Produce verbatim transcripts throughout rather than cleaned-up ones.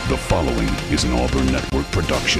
The following is an Auburn Network production.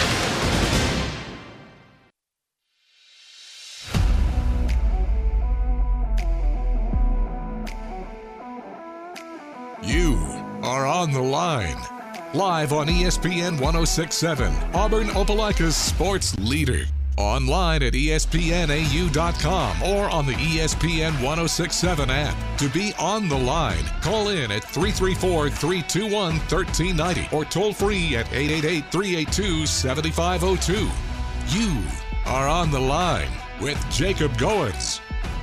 You are on the line. Live on E S P N one oh six point seven, Auburn Opelika's sports leader. Online at E S P N A U dot com or on the E S P N one oh six point seven app. To be on the line, call in at three three four, three two one, one three nine zero or toll free at eight eight eight, three eight two, seven five zero two. You are on the line with Jacob Goins.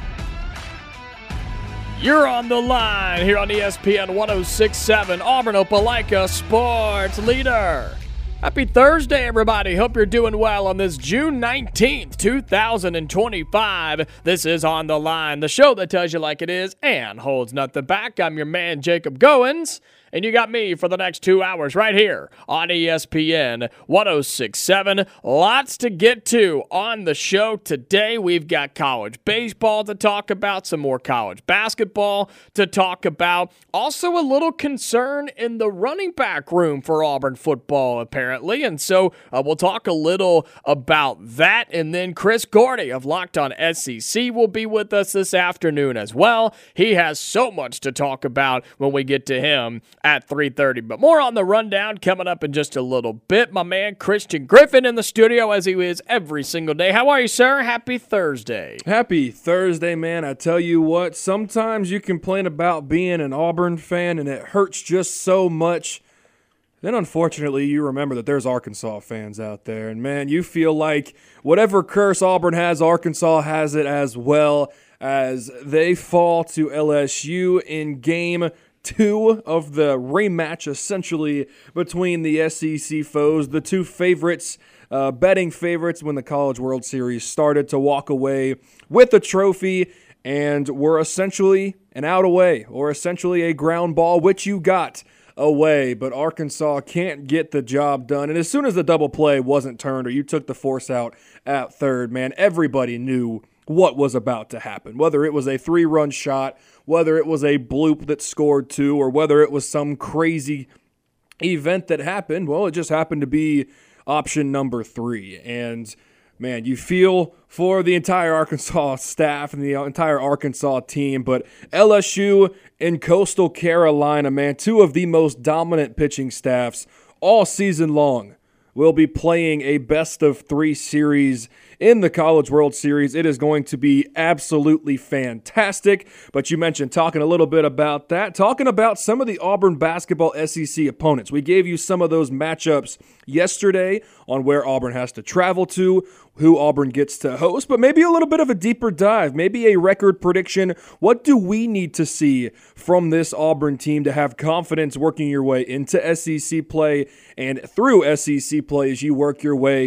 You're on the line here on E S P N one oh six point seven, Auburn Opelika sports leader. Happy Thursday, everybody. Hope you're doing well on this June nineteenth, two thousand twenty-five. This is On the Line, the show that tells you like it is and holds nothing back. I'm your man, Jacob Goins, and you got me for the next two hours right here on E S P N one oh six point seven. Lots to get to on the show today. We've got college baseball to talk about, some more college basketball to talk about. Also a little concern in the running back room for Auburn football, apparently. And so uh, we'll talk a little about that. And then Chris Gordy of Locked On S E C will be with us this afternoon as well. He has so much to talk about when we get to him at three thirty. But more on the rundown coming up in just a little bit. My man Christian Griffin in the studio as he is every single day. How are you, sir? Happy Thursday. Happy Thursday, man. I tell you what, sometimes you complain about being an Auburn fan and it hurts just so much. Then, unfortunately, you remember that there's Arkansas fans out there. And, man, you feel like whatever curse Auburn has, Arkansas has it as well, as they fall to L S U in game two of the rematch, essentially, between the S E C foes, the two favorites, uh, betting favorites when the College World Series started, to walk away with a trophy. And we're essentially an out away, or essentially a ground ball, which you got away, but Arkansas can't get the job done. And as soon as the double play wasn't turned or you took the force out at third, man, everybody knew what was about to happen. Whether it was a three-run shot, whether it was a bloop that scored two, or whether it was some crazy event that happened, well, it just happened to be option number three. And man, you feel for the entire Arkansas staff and the entire Arkansas team, but L S U and Coastal Carolina, man, two of the most dominant pitching staffs all season long, will be playing a best of three series in the College World Series. It is going to be absolutely fantastic. But you mentioned talking a little bit about that, talking about some of the Auburn basketball S E C opponents. We gave you some of those matchups yesterday on where Auburn has to travel to, who Auburn gets to host, but maybe a little bit of a deeper dive, maybe a record prediction. What do we need to see from this Auburn team to have confidence working your way into S E C play and through S E C play as you work your way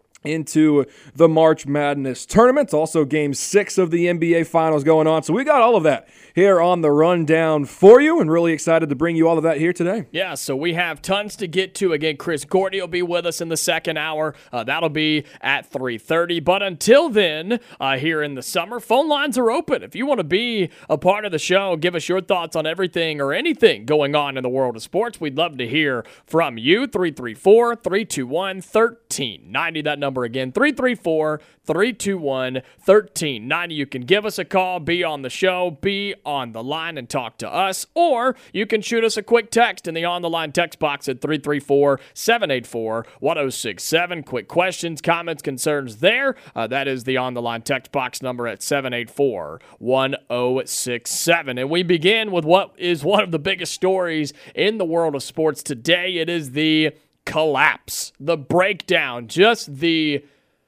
into the March Madness tournament? Also game six of the N B A Finals going on. So we got all of that here on the rundown for you, and really excited to bring you all of that here today. Yeah, so we have tons to get to. Again, Chris Gordy will be with us in the second hour. Uh, that'll be at three thirty. But until then, uh, here in the summer, phone lines are open. If you want to be a part of the show, give us your thoughts on everything or anything going on in the world of sports. We'd love to hear from you. three three four, three two one, one three nine zero. That number again, three three four, three two one, one three nine zero. You can give us a call, be on the show, be on the line and talk to us, or you can shoot us a quick text in the On the Line text box at three three four, seven eight four, one oh six seven. Quick questions, comments, concerns there. Uh, that is the On the Line text box number at seven eight four, one oh six seven. And we begin with what is one of the biggest stories in the world of sports today. It is the collapse, the breakdown, just the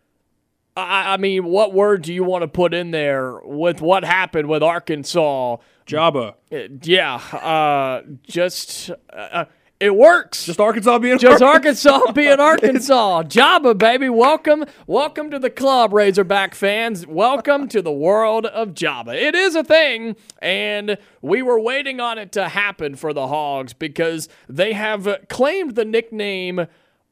I, I mean, what word do you want to put in there with what happened with Arkansas? Jabba. Yeah, uh, just uh, it works. Just Arkansas being just Arkansas being Arkansas. Jabba, baby, welcome, welcome to the club, Razorback fans. Welcome to the world of Jabba. It is a thing, and we were waiting on it to happen for the Hogs because they have claimed the nickname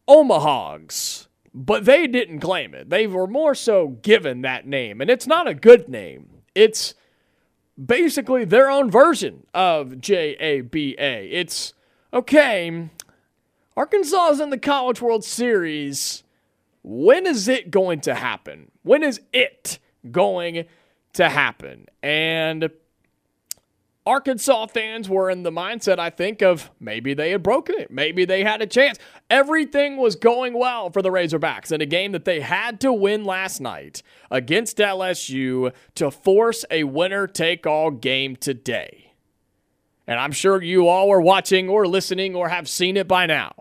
Omahogs. But they didn't claim it. They were more so given that name. And it's not a good name. It's basically their own version of J A B A. It's, okay, Arkansas is in the College World Series. When is it going to happen? When is it going to happen? And Arkansas fans were in the mindset, I think, of maybe they had broken it. Maybe they had a chance. Everything was going well for the Razorbacks in a game that they had to win last night against L S U to force a winner-take-all game today. And I'm sure you all are watching or listening or have seen it by now.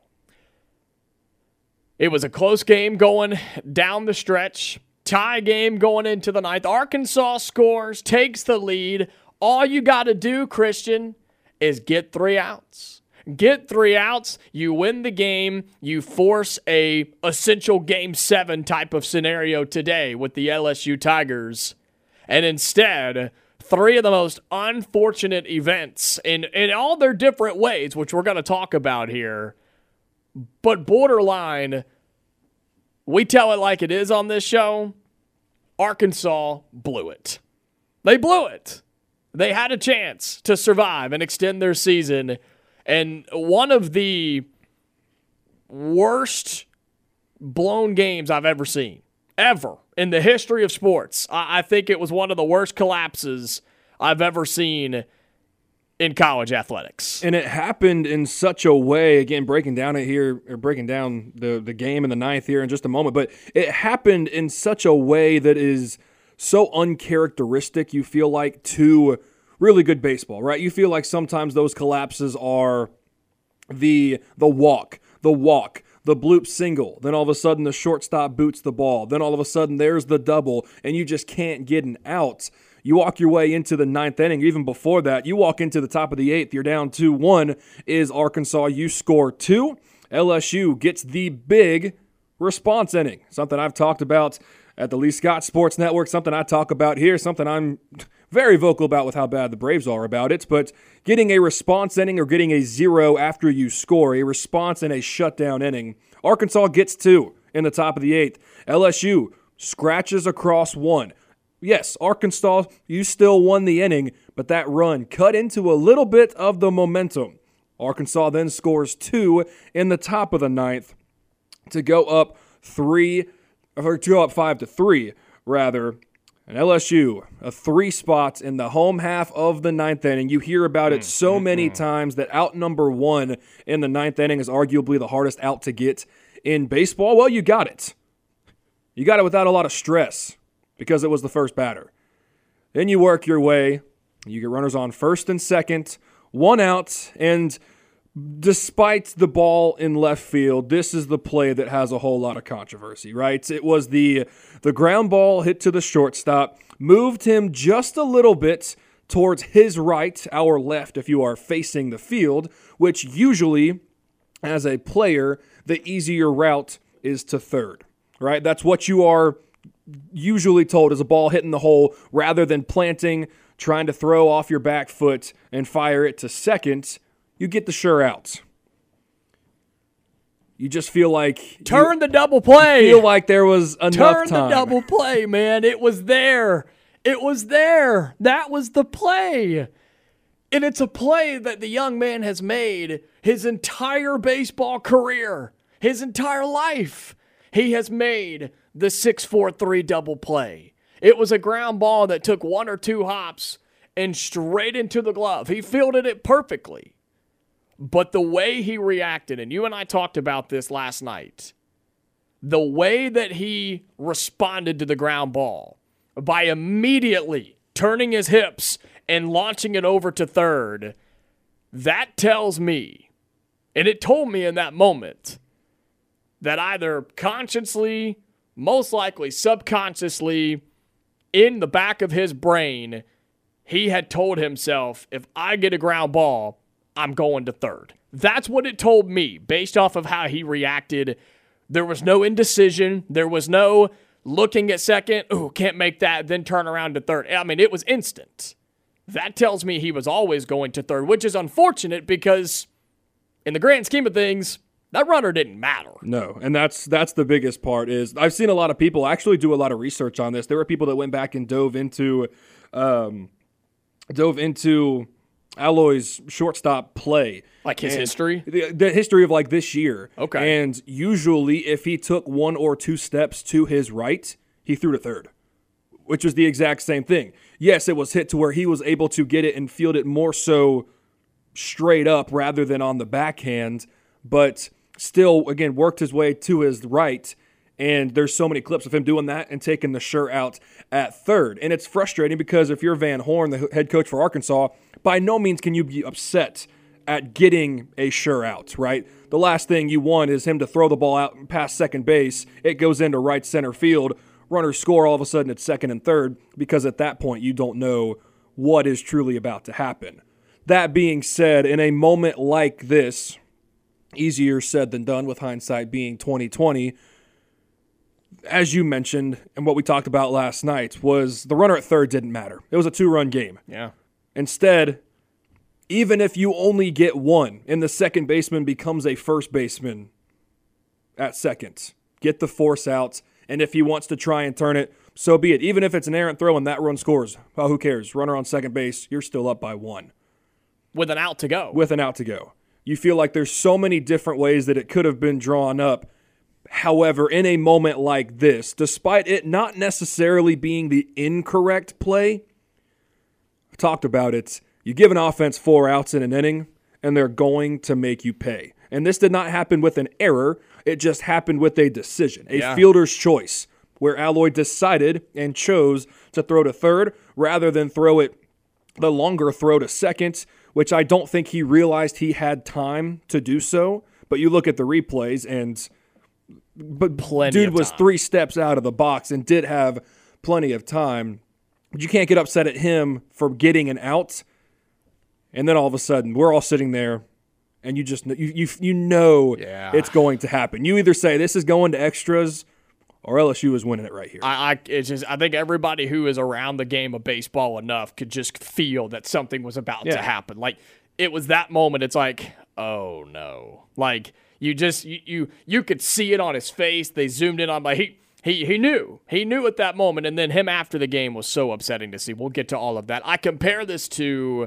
It was a close game going down the stretch. Tie game going into the ninth. Arkansas scores, takes the lead. All you got to do, Christian, is get three outs. Get three outs, you win the game, you force a essential game seven type of scenario today with the L S U Tigers. And instead, three of the most unfortunate events in, in all their different ways, which we're going to talk about here, but borderline, we tell it like it is on this show, Arkansas blew it. They blew it. They had a chance to survive and extend their season. And one of the worst blown games I've ever seen, ever, in the history of sports. I think it was one of the worst collapses I've ever seen in college athletics. And it happened in such a way, again, breaking down it here, or breaking down the, the game in the ninth here in just a moment, but it happened in such a way that is so uncharacteristic, you feel like, to really good baseball, right? You feel like sometimes those collapses are the the walk, the walk, the bloop single. Then all of a sudden the shortstop boots the ball. Then all of a sudden there's the double, and you just can't get an out. You walk your way into the ninth inning. Even before that, you walk into the top of the eighth. You're down two one. Is Arkansas. You score two. L S U gets the big response inning. Something I've talked about at the Lee Scott Sports Network, something I talk about here, something I'm very vocal about with how bad the Braves are about it, but getting a response inning or getting a zero after you score, a response in a shutdown inning. Arkansas gets two in the top of the eighth. L S U scratches across one. Yes, Arkansas, you still won the inning, but that run cut into a little bit of the momentum. Arkansas then scores two in the top of the ninth to go up three or to go up five to three, rather. And L S U, a three spot in the home half of the ninth inning. You hear about it so many times that out number one in the ninth inning is arguably the hardest out to get in baseball. Well, you got it. You got it without a lot of stress because it was the first batter. Then you work your way. You get runners on first and second, one out, and despite the ball in left field, this is the play that has a whole lot of controversy, right? It was the the ground ball hit to the shortstop, moved him just a little bit towards his right, our left if you are facing the field, which usually, as a player, the easier route is to third, right? That's what you are usually told is a ball hitting the hole rather than planting, trying to throw off your back foot and fire it to second. You get the sure outs. You just feel like turn you, the double play. Feel like there was enough turn time. the double play, man. It was there. It was there. That was the play. And it's a play that the young man has made his entire baseball career, his entire life. He has made the six four three double play. It was a ground ball that took one or two hops and straight into the glove. He fielded it perfectly. But the way he reacted, and you and I talked about this last night, the way that he responded to the ground ball by immediately turning his hips and launching it over to third, that tells me, and it told me in that moment, that either consciously, most likely subconsciously, in the back of his brain, he had told himself, if I get a ground ball, I'm going to third. That's what it told me based off of how he reacted. There was no indecision. There was no looking at second, ooh, can't make that, then turn around to third. I mean, it was instant. That tells me he was always going to third, which is unfortunate because in the grand scheme of things, that runner didn't matter. No, and that's that's the biggest part is I've seen a lot of people actually do a lot of research on this. There were people that went back and dove into um, dove into Alloy's shortstop play. Like his and history? The, the history of like this year. Okay. And usually if he took one or two steps to his right, he threw to third, which was the exact same thing. Yes, it was hit to where he was able to get it and field it more so straight up rather than on the backhand, but still, again, worked his way to his right. And there's so many clips of him doing that and taking the sure out at third. And it's frustrating because if you're Van Horn, the head coach for Arkansas, by no means can you be upset at getting a sure out, right? The last thing you want is him to throw the ball out past second base. It goes into right center field. Runners score, all of a sudden it's second and third because at that point you don't know what is truly about to happen. That being said, in a moment like this, easier said than done with hindsight being twenty twenty, as you mentioned, and what we talked about last night, was the runner at third didn't matter. It was a two-run game. Yeah. Instead, even if you only get one and the second baseman becomes a first baseman at second, get the force out, and if he wants to try and turn it, so be it. Even if it's an errant throw and that run scores, well, who cares? Runner on second base, you're still up by one. With an out to go. With an out to go. You feel like there's so many different ways that it could have been drawn up. However, in a moment like this, despite it not necessarily being the incorrect play, I talked about it, you give an offense four outs in an inning, and they're going to make you pay. And this did not happen with an error. It just happened with a decision, a yeah. fielder's choice, where Alloy decided and chose to throw to third rather than throw it the longer throw to second, which I don't think he realized he had time to do so. But you look at the replays and... But plenty dude of was time. three steps out of the box and did have plenty of time. But you can't get upset at him for getting an out. And then all of a sudden, we're all sitting there, and you just you you, you know yeah. it's going to happen. You either say this is going to extras, or L S U is winning it right here. I, I it's just I think everybody who is around the game of baseball enough could just feel that something was about Yeah. to happen. Like it was that moment. It's like, oh no, like. You just you, you you could see it on his face. They zoomed in on like he he he knew. He knew at that moment, and then him after the game was so upsetting to see. We'll get to all of that. I compare this to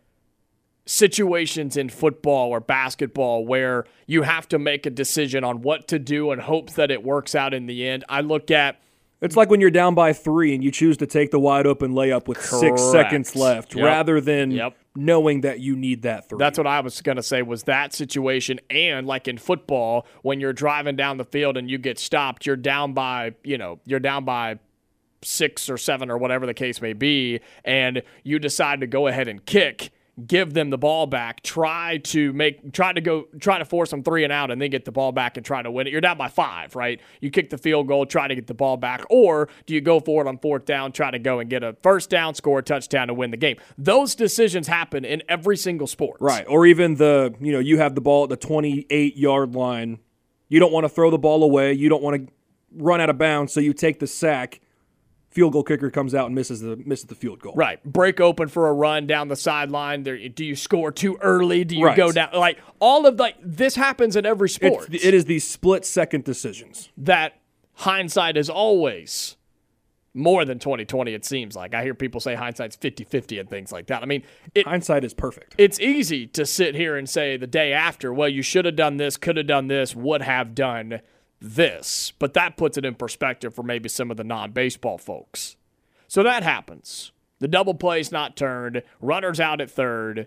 situations in football or basketball where you have to make a decision on what to do and hopes that it works out in the end. I look at It's like when you're down by three and you choose to take the wide open layup with Correct. six seconds left Yep. rather than Yep. knowing that you need that three. That's what I was going to say was that situation. And like in football, when you're driving down the field and you get stopped, you're down by, you know, you're down by six or seven or whatever the case may be, and you decide to go ahead and kick, give them the ball back, try to make, try to go, try to force them three and out, and then get the ball back and try to win it. You're down by five, right? You kick the field goal, try to get the ball back, or do you go for it on fourth down, try to go and get a first down, score a touchdown, and win the game? Those decisions happen in every single sport. Right. Or even the, you know, you have the ball at the twenty-eight yard line. You don't want to throw the ball away. You don't want to run out of bounds, so you take the sack. Field goal kicker comes out and misses the misses the field goal. Right. Break open for a run down the sideline. There, do you score too early? Do you Right. go down? Like, all of, like, this happens in every sport. It's, it is these split-second decisions. That hindsight is always more than twenty twenty, it seems like. I hear people say hindsight's fifty-fifty and things like that. I mean, it, Hindsight is perfect. it's easy to sit here and say the day after, well, you should have done this, could have done this, would have done this. But that puts it in perspective for maybe some of the non-baseball folks. So that happens. The double play's not turned. Runner's out at third.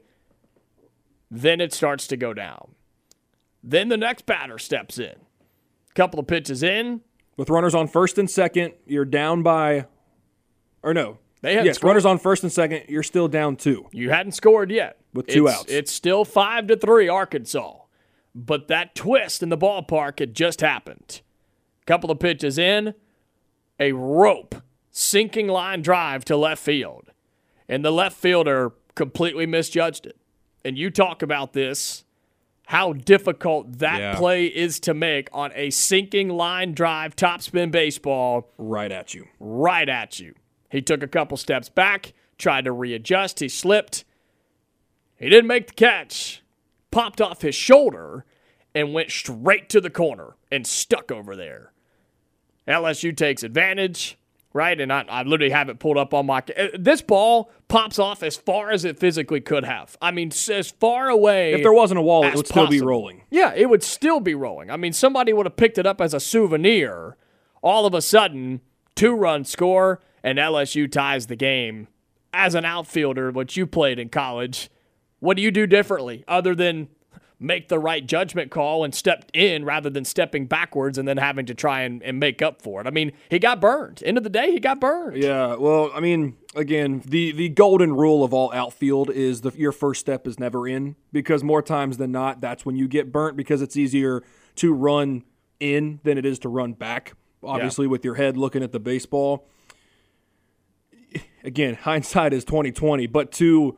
Then it starts to go down. Then the next batter steps in. Couple of pitches in. With runners on first and second, you're down by, or no. They haven't yes, scored. runners on first and second, you're still down two. You hadn't scored yet. With two It's- outs. It's still five to three, Arkansas. But that twist in the ballpark had just happened. Couple of pitches in, a rope sinking line drive to left field. And the left fielder completely misjudged it. And you talk about this, how difficult that Yeah. play is to make on a sinking line drive, topspin baseball Right at you. right at you. He took a couple steps back, tried to readjust. He slipped. He didn't make the catch. Popped off his shoulder and went straight to the corner and stuck over there. L S U takes advantage, right? And I, I literally have it pulled up on my – this ball pops off as far as it physically could have. I mean, as far away If there wasn't a wall, it would still possible. be rolling. Yeah, it would still be rolling. I mean, somebody would have picked it up as a souvenir. All of a sudden, two-run score, and L S U ties the game. As an outfielder, what you played in college, what do you do differently other than make the right judgment call and step in rather than stepping backwards and then having to try and, and make up for it? I mean, he got burned. End of the day, he got burned. Yeah, well, I mean, again, the, the golden rule of all outfield is the, your first step is never in, because more times than not, that's when you get burnt, because it's easier to run in than it is to run back, obviously, yeah. with your head looking at the baseball. Again, hindsight is twenty twenty, but to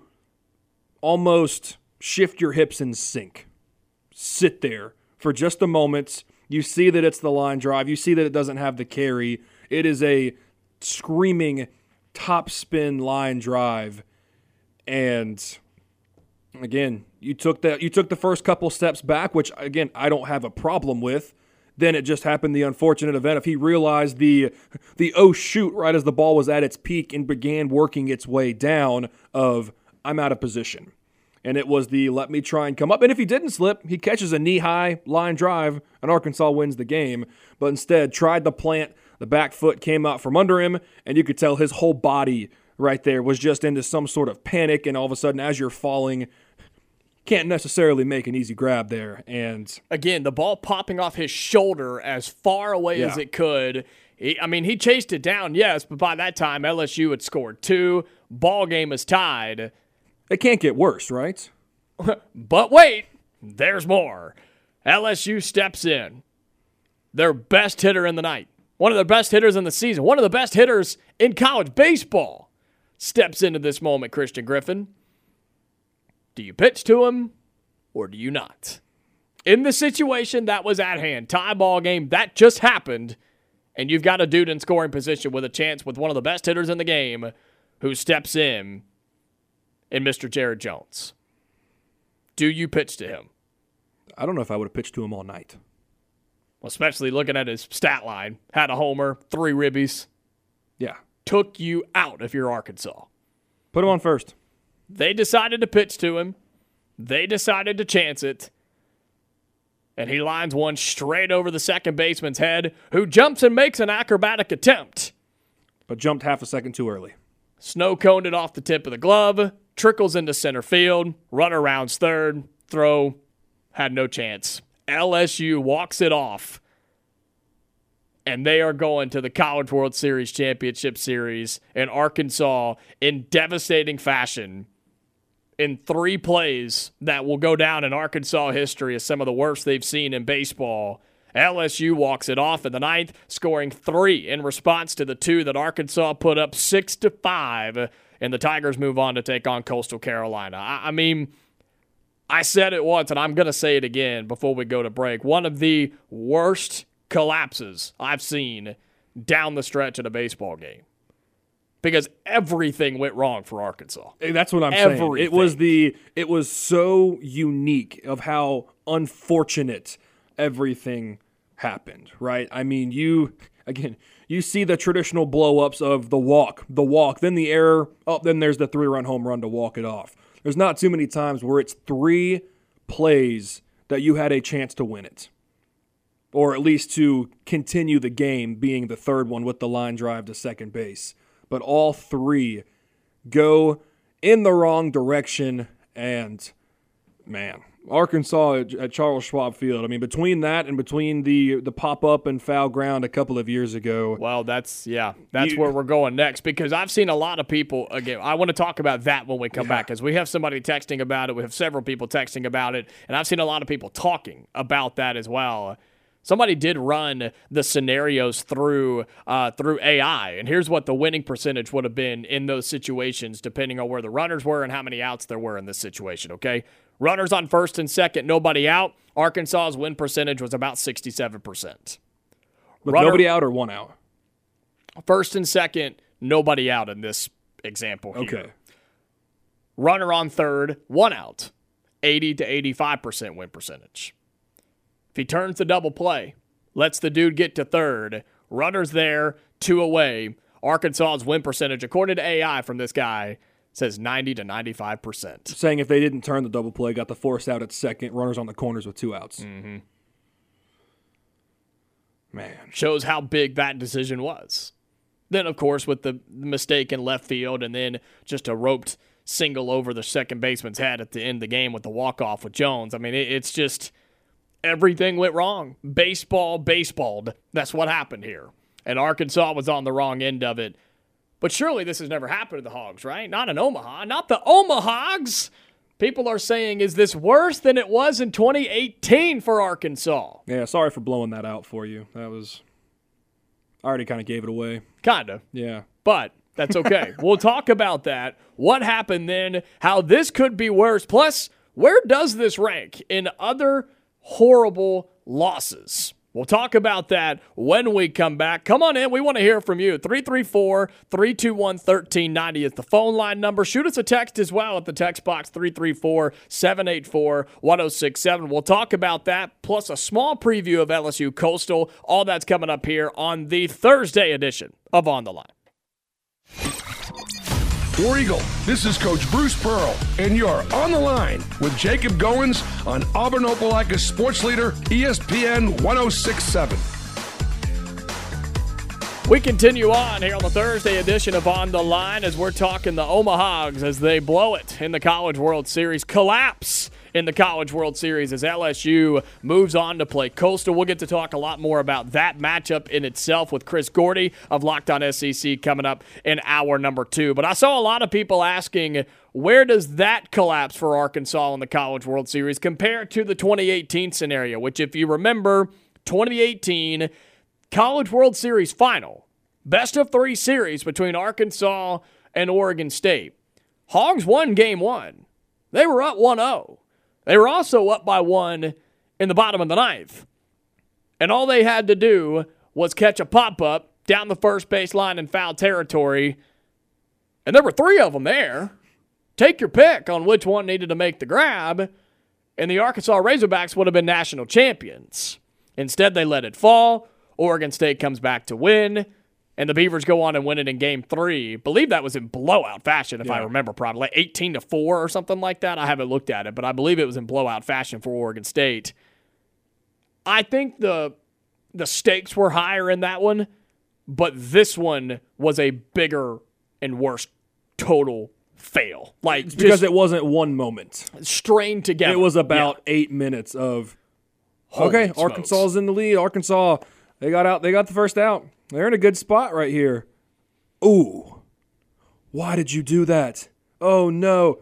almost shift your hips and sink. Sit there for just a moment. You see that it's the line drive. You see that it doesn't have the carry. It is a screaming top spin line drive. And again, you took that you took the first couple steps back, which again, I don't have a problem with. Then it just happened the unfortunate event. If he realized the the oh shoot right as the ball was at its peak and began working its way down of I'm out of position. And it was the let me try and come up. And if he didn't slip, he catches a knee-high line drive, and Arkansas wins the game. But instead, tried the plant, the back foot came out from under him, and you could tell his whole body right there was just into some sort of panic. And all of a sudden, as you're falling, can't necessarily make an easy grab there. And again, the ball popping off his shoulder as far away yeah. as it could. He, I mean, he chased it down, yes, but by that time, L S U had scored two. Ball game is tied. It can't get worse, right? But wait, there's more. L S U steps in. Their best hitter in the night. One of their best hitters in the season. One of the best hitters in college baseball steps into this moment, Christian Griffin. Do you pitch to him or do you not? In the situation that was at hand, tie ball game, that just happened, and you've got a dude in scoring position with a chance with one of the best hitters in the game who steps in in Mister Jared Jones. Do you pitch to him? I don't know if I would have pitched to him all night. Well, especially looking at his stat line. Had a homer, three ribbies. Yeah. Took you out if you're Arkansas. Put him on first. They decided to pitch to him. They decided to chance it. And he lines one straight over the second baseman's head, who jumps and makes an acrobatic attempt. But jumped half a second too early. Snow coned it off the tip of the glove, trickles into center field, runner rounds third, throw, had no chance. L S U walks it off, and they are going to the College World Series Championship Series in Arkansas in devastating fashion in three plays that will go down in Arkansas history as some of the worst they've seen in baseball. L S U walks it off in the ninth, scoring three in response to the two that Arkansas put up six to five, and the Tigers move on to take on Coastal Carolina. I, I mean, I said it once, and I'm going to say it again before we go to break. One of the worst collapses I've seen down the stretch in a baseball game, because everything went wrong for Arkansas. That's what I'm everything. saying. It was the it was so unique of how unfortunate everything happened, right? I mean, you, again, you see the traditional blow-ups of the walk, the walk, then the error, oh, then there's the three-run home run to walk it off. There's not too many times where it's three plays that you had a chance to win it, or at least to continue the game, being the third one with the line drive to second base. But all three go in the wrong direction, and, man, Arkansas at, at Charles Schwab Field. I mean, between that and between the the pop-up and foul ground a couple of years ago. Well, that's, yeah, that's you, where we're going next, because I've seen a lot of people, again, I want to talk about that when we come yeah. back, because we have somebody texting about it. We have several people texting about it, and I've seen a lot of people talking about that as well. Somebody did run the scenarios through uh, through A I, and here's what the winning percentage would have been in those situations, depending on where the runners were and how many outs there were in this situation, okay? Runners on first and second, nobody out. Arkansas's win percentage was about sixty-seven percent. With Runner, nobody out or one out? First and second, nobody out in this example here. Okay. Runner on third, one out. eighty to eighty-five percent win percentage. If he turns the double play, lets the dude get to third, runners there, two away, Arkansas's win percentage, according to A I from this guy, says ninety to ninety-five percent. Saying if they didn't turn the double play, got the force out at second, runners on the corners with two outs. Mm-hmm. Man. Shows how big that decision was. Then, of course, with the mistake in left field and then just a roped single over the second baseman's head at the end of the game with the walk-off with Jones. I mean, it, it's just everything went wrong. Baseball, baseballed. That's what happened here. And Arkansas was on the wrong end of it. But surely this has never happened to the Hogs, right? Not in Omaha. Not the Omahogs. People are saying, is this worse than it was in twenty eighteen for Arkansas? Yeah, sorry for blowing that out for you. That was... I already kind of gave it away. Kind of. Yeah. But that's okay. We'll talk about that, what happened then, how this could be worse. Plus, where does this rank in other horrible losses? We'll talk about that when we come back. Come on in. We want to hear from you. three three four, three two one, one three nine zero is the phone line number. Shoot us a text as well at the text box, three three four, seven eight four, one oh six seven. We'll talk about that, plus a small preview of L S U Coastal. All that's coming up here on the Thursday edition of On the Line. War Eagle, this is Coach Bruce Pearl, and you're on the line with Jacob Goins on Auburn Opelika's Sports Leader, E S P N one oh six point seven. We continue on here on the Thursday edition of On the Line as we're talking the Omahogs as they blow it in the College World Series, collapse in the College World Series as L S U moves on to play Coastal. We'll get to talk a lot more about that matchup in itself with Chris Gordy of Locked On S E C coming up in hour number two. But I saw a lot of people asking, where does that collapse for Arkansas in the College World Series compare to the twenty eighteen scenario, which if you remember, twenty eighteen College World Series final, best of three series between Arkansas and Oregon State. Hogs won game one. They were up one oh. They were also up by one in the bottom of the ninth. And all they had to do was catch a pop-up down the first base line in foul territory. And there were three of them there. Take your pick on which one needed to make the grab. And the Arkansas Razorbacks would have been national champions. Instead, they let it fall. Oregon State comes back to win. And the Beavers go on and win it in game three. I believe that was in blowout fashion, if yeah. I remember properly. Like eighteen to four or something like that. I haven't looked at it, but I believe it was in blowout fashion for Oregon State. I think the the stakes were higher in that one, but this one was a bigger and worse total fail. Like it's because it wasn't one moment. Strained together. It was about yeah. eight minutes of, Holy okay, smokes. Arkansas's in the lead. Arkansas, they got out. They got the first out. They're in a good spot right here. Ooh. Why did you do that? Oh, no.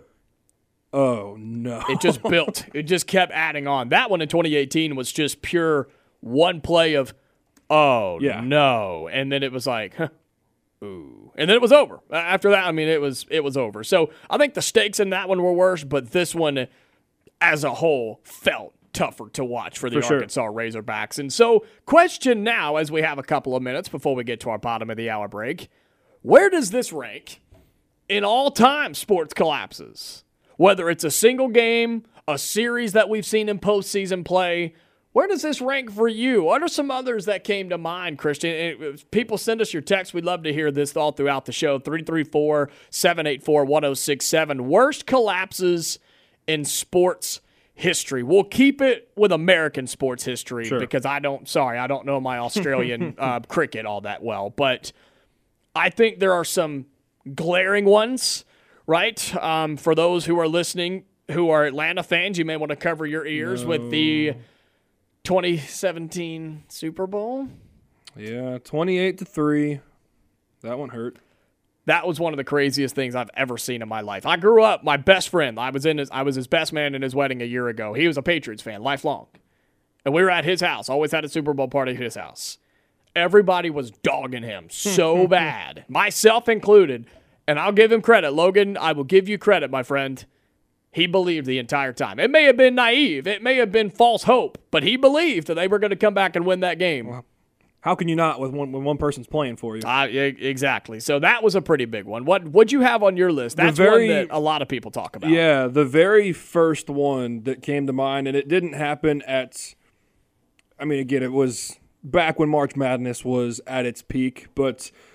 Oh, no. It just built. It just kept adding on. That one in twenty eighteen was just pure one play of, oh, yeah. no. And then it was like, huh, ooh. And then it was over. After that, I mean, it was it was over. So I think the stakes in that one were worse, but this one as a whole felt tougher to watch for the for Arkansas sure. Razorbacks. And so, question now, as we have a couple of minutes before we get to our bottom of the hour break, where does this rank in all-time sports collapses? Whether it's a single game, a series that we've seen in postseason play, where does this rank for you? What are some others that came to mind, Christian? If people send us your text. We'd love to hear this all throughout the show. three three four, seven eight four, one oh six seven. Worst collapses in sports history. We'll keep it with American sports history sure. because I don't, sorry, I don't know my Australian uh, cricket all that well. But I think there are some glaring ones, right? Um, for those who are listening who are Atlanta fans, you may want to cover your ears no. with the twenty seventeen Super Bowl. Yeah, twenty-eight to three. That one hurt. That was one of the craziest things I've ever seen in my life. I grew up, my best friend, I was in his, I was his best man in his wedding a year ago. He was a Patriots fan, lifelong. And we were at his house, always had a Super Bowl party at his house. Everybody was dogging him so bad, myself included. And I'll give him credit. Logan, I will give you credit, my friend. He believed the entire time. It may have been naive. It may have been false hope. But he believed that they were going to come back and win that game. Wow. How can you not with one, when one person's playing for you? Uh, exactly. So that was a pretty big one. What what'd you have on your list? That's very, one that a lot of people talk about. Yeah, the very first one that came to mind, and it didn't happen at, I mean, again, it was back when March Madness was at its peak, but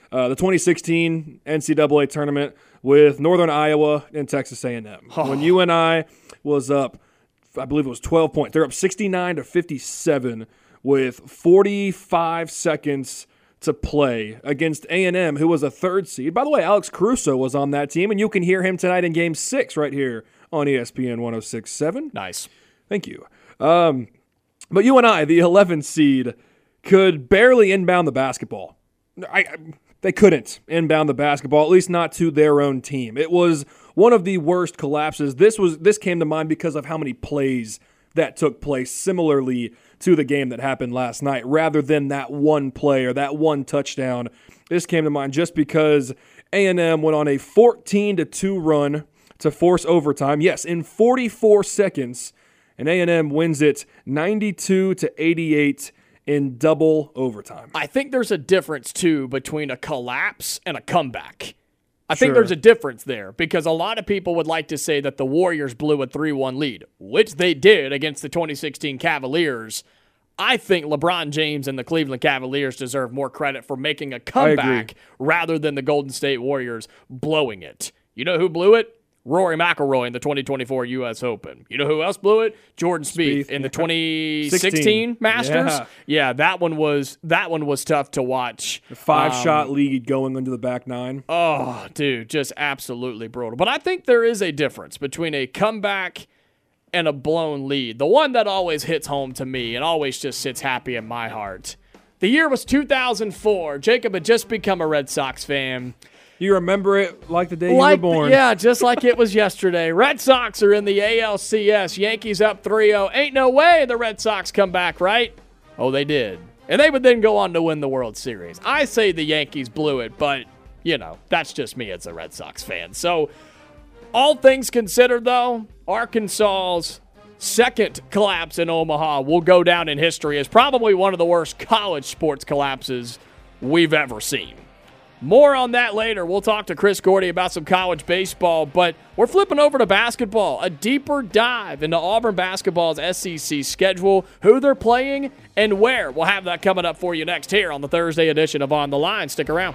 uh, the twenty sixteen N C double A tournament with Northern Iowa and Texas A and M. Oh. When U N I was up, I believe it was twelve points. They're up sixty-nine to fifty-seven with forty-five seconds to play against A and M, who was a third seed. By the way, Alex Caruso was on that team, and you can hear him tonight in Game six right here on E S P N one oh six point seven. Nice. Thank you. Um, but U N I, the eleventh seed, could barely inbound the basketball. I, I, they couldn't inbound the basketball, at least not to their own team. It was one of the worst collapses. This was this came to mind because of how many plays that took place similarly to the game that happened last night, rather than that one play or that one touchdown. This came to mind just because A and M went on a fourteen to two run to force overtime. Yes, in forty-four seconds, and A and M wins it ninety-two to eighty-eight in double overtime. I think there's a difference, too, between a collapse and a comeback. I Sure. think there's a difference there because a lot of people would like to say that the Warriors blew a three one lead, which they did against the twenty sixteen Cavaliers. I think LeBron James and the Cleveland Cavaliers deserve more credit for making a comeback rather than the Golden State Warriors blowing it. You know who blew it? Rory McIlroy in the twenty twenty-four U S Open. You know who else blew it? Jordan Spieth, Spieth in the yeah. twenty sixteen Masters. Yeah. yeah, that one was that one was tough to watch. The five-shot Um, lead going into the back nine. Oh, dude, just absolutely brutal. But I think there is a difference between a comeback and a blown lead. The one that always hits home to me and always just sits happy in my heart. The year was two thousand four. Jacob had just become a Red Sox fan. You remember it like the day Like, you were born. yeah, just like it was yesterday. Red Sox are in the A L C S. Yankees up three oh. Ain't no way the Red Sox come back, right? Oh, they did. And they would then go on to win the World Series. I say the Yankees blew it, but, you know, that's just me as a Red Sox fan. So, all things considered, though, Arkansas's second collapse in Omaha will go down in history as probably one of the worst college sports collapses we've ever seen. More on that later. We'll talk to Chris Gordy about some college baseball, but we're flipping over to basketball. A deeper dive into Auburn basketball's S E C schedule, who they're playing, and where. We'll have that coming up for you next here on the Thursday edition of On the Line. Stick around.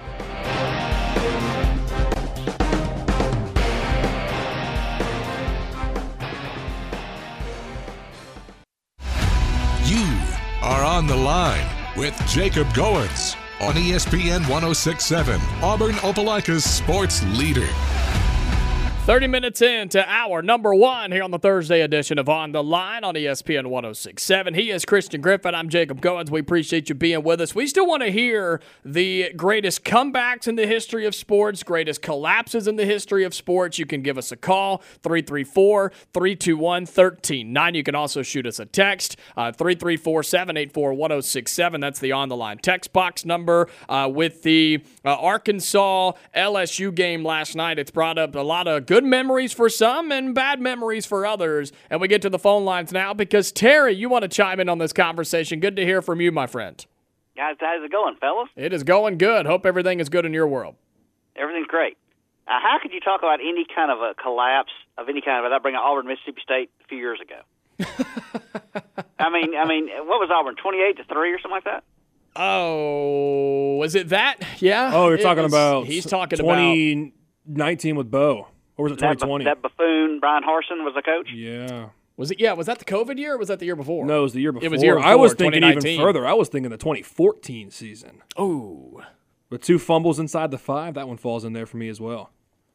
You are on the line with Jacob Goins on E S P N one oh six point seven, Auburn Opelika's sports leader. thirty minutes into hour number one here on the Thursday edition of On the Line on E S P N one oh six point seven. He is Christian Griffin. I'm Jacob Goins. We appreciate you being with us. We still want to hear the greatest comebacks in the history of sports, greatest collapses in the history of sports. You can give us a call, three three four, three two one, one three nine nine. You can also shoot us a text, uh, three three four, seven eight four, one oh six seven. That's the On the Line text box number. Uh, with the uh, Arkansas L S U game last night, it's brought up a lot of good Good memories for some and bad memories for others. And we get to the phone lines now because, Terry, you want to chime in on this conversation. Good to hear from you, my friend. Guys, how's it going, fellas? It is going good. Hope everything is good in your world. Everything's great. Uh, how could you talk about any kind of a collapse of any kind without bringing Auburn, Mississippi State a few years ago? I mean, I mean, what was Auburn, twenty-eight to three or something like that? Oh, was it that? Yeah. Oh, you're It talking was- about He's talking twenty nineteen with Bo. Or was it twenty twenty? That, that buffoon, Brian Harsin, was the coach? Yeah. Was it? Yeah. Was that the COVID year or was that the year before? No, it was the year before. It was the year I was before, thinking even twenty nineteen. further. I was thinking the twenty fourteen season. Oh. With two fumbles inside the five, that one falls in there for me as well.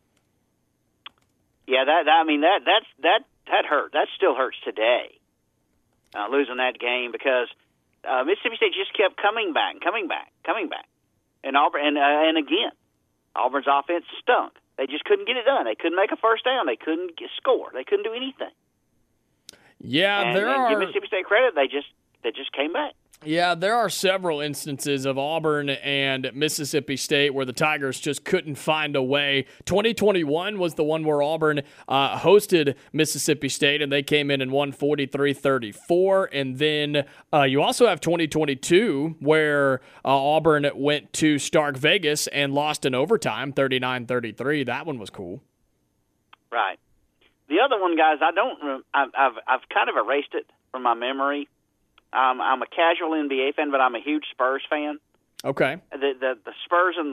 Yeah, that, that I mean that that's that that hurt. That still hurts today. Uh, losing that game because uh, Mississippi State just kept coming back, coming back, coming back, and Auburn and uh, and again, Auburn's offense stunk. They just couldn't get it done. They couldn't make a first down. They couldn't get, score. They couldn't do anything. Yeah, and, there and are. give Mississippi State credit. They just they just came back. Yeah, there are several instances of Auburn and Mississippi State where the Tigers just couldn't find a way. twenty twenty-one was the one where Auburn uh, hosted Mississippi State, and they came in and won forty-three thirty-four. And then uh, you also have twenty twenty-two where uh, Auburn went to Stark Vegas and lost in overtime, thirty-nine thirty-three. That one was cool. Right. The other one, guys, I don't. I've I've, I've kind of erased it from my memory. Um, I'm a casual N B A fan, but I'm a huge Spurs fan. Okay. The the, the Spurs in the, the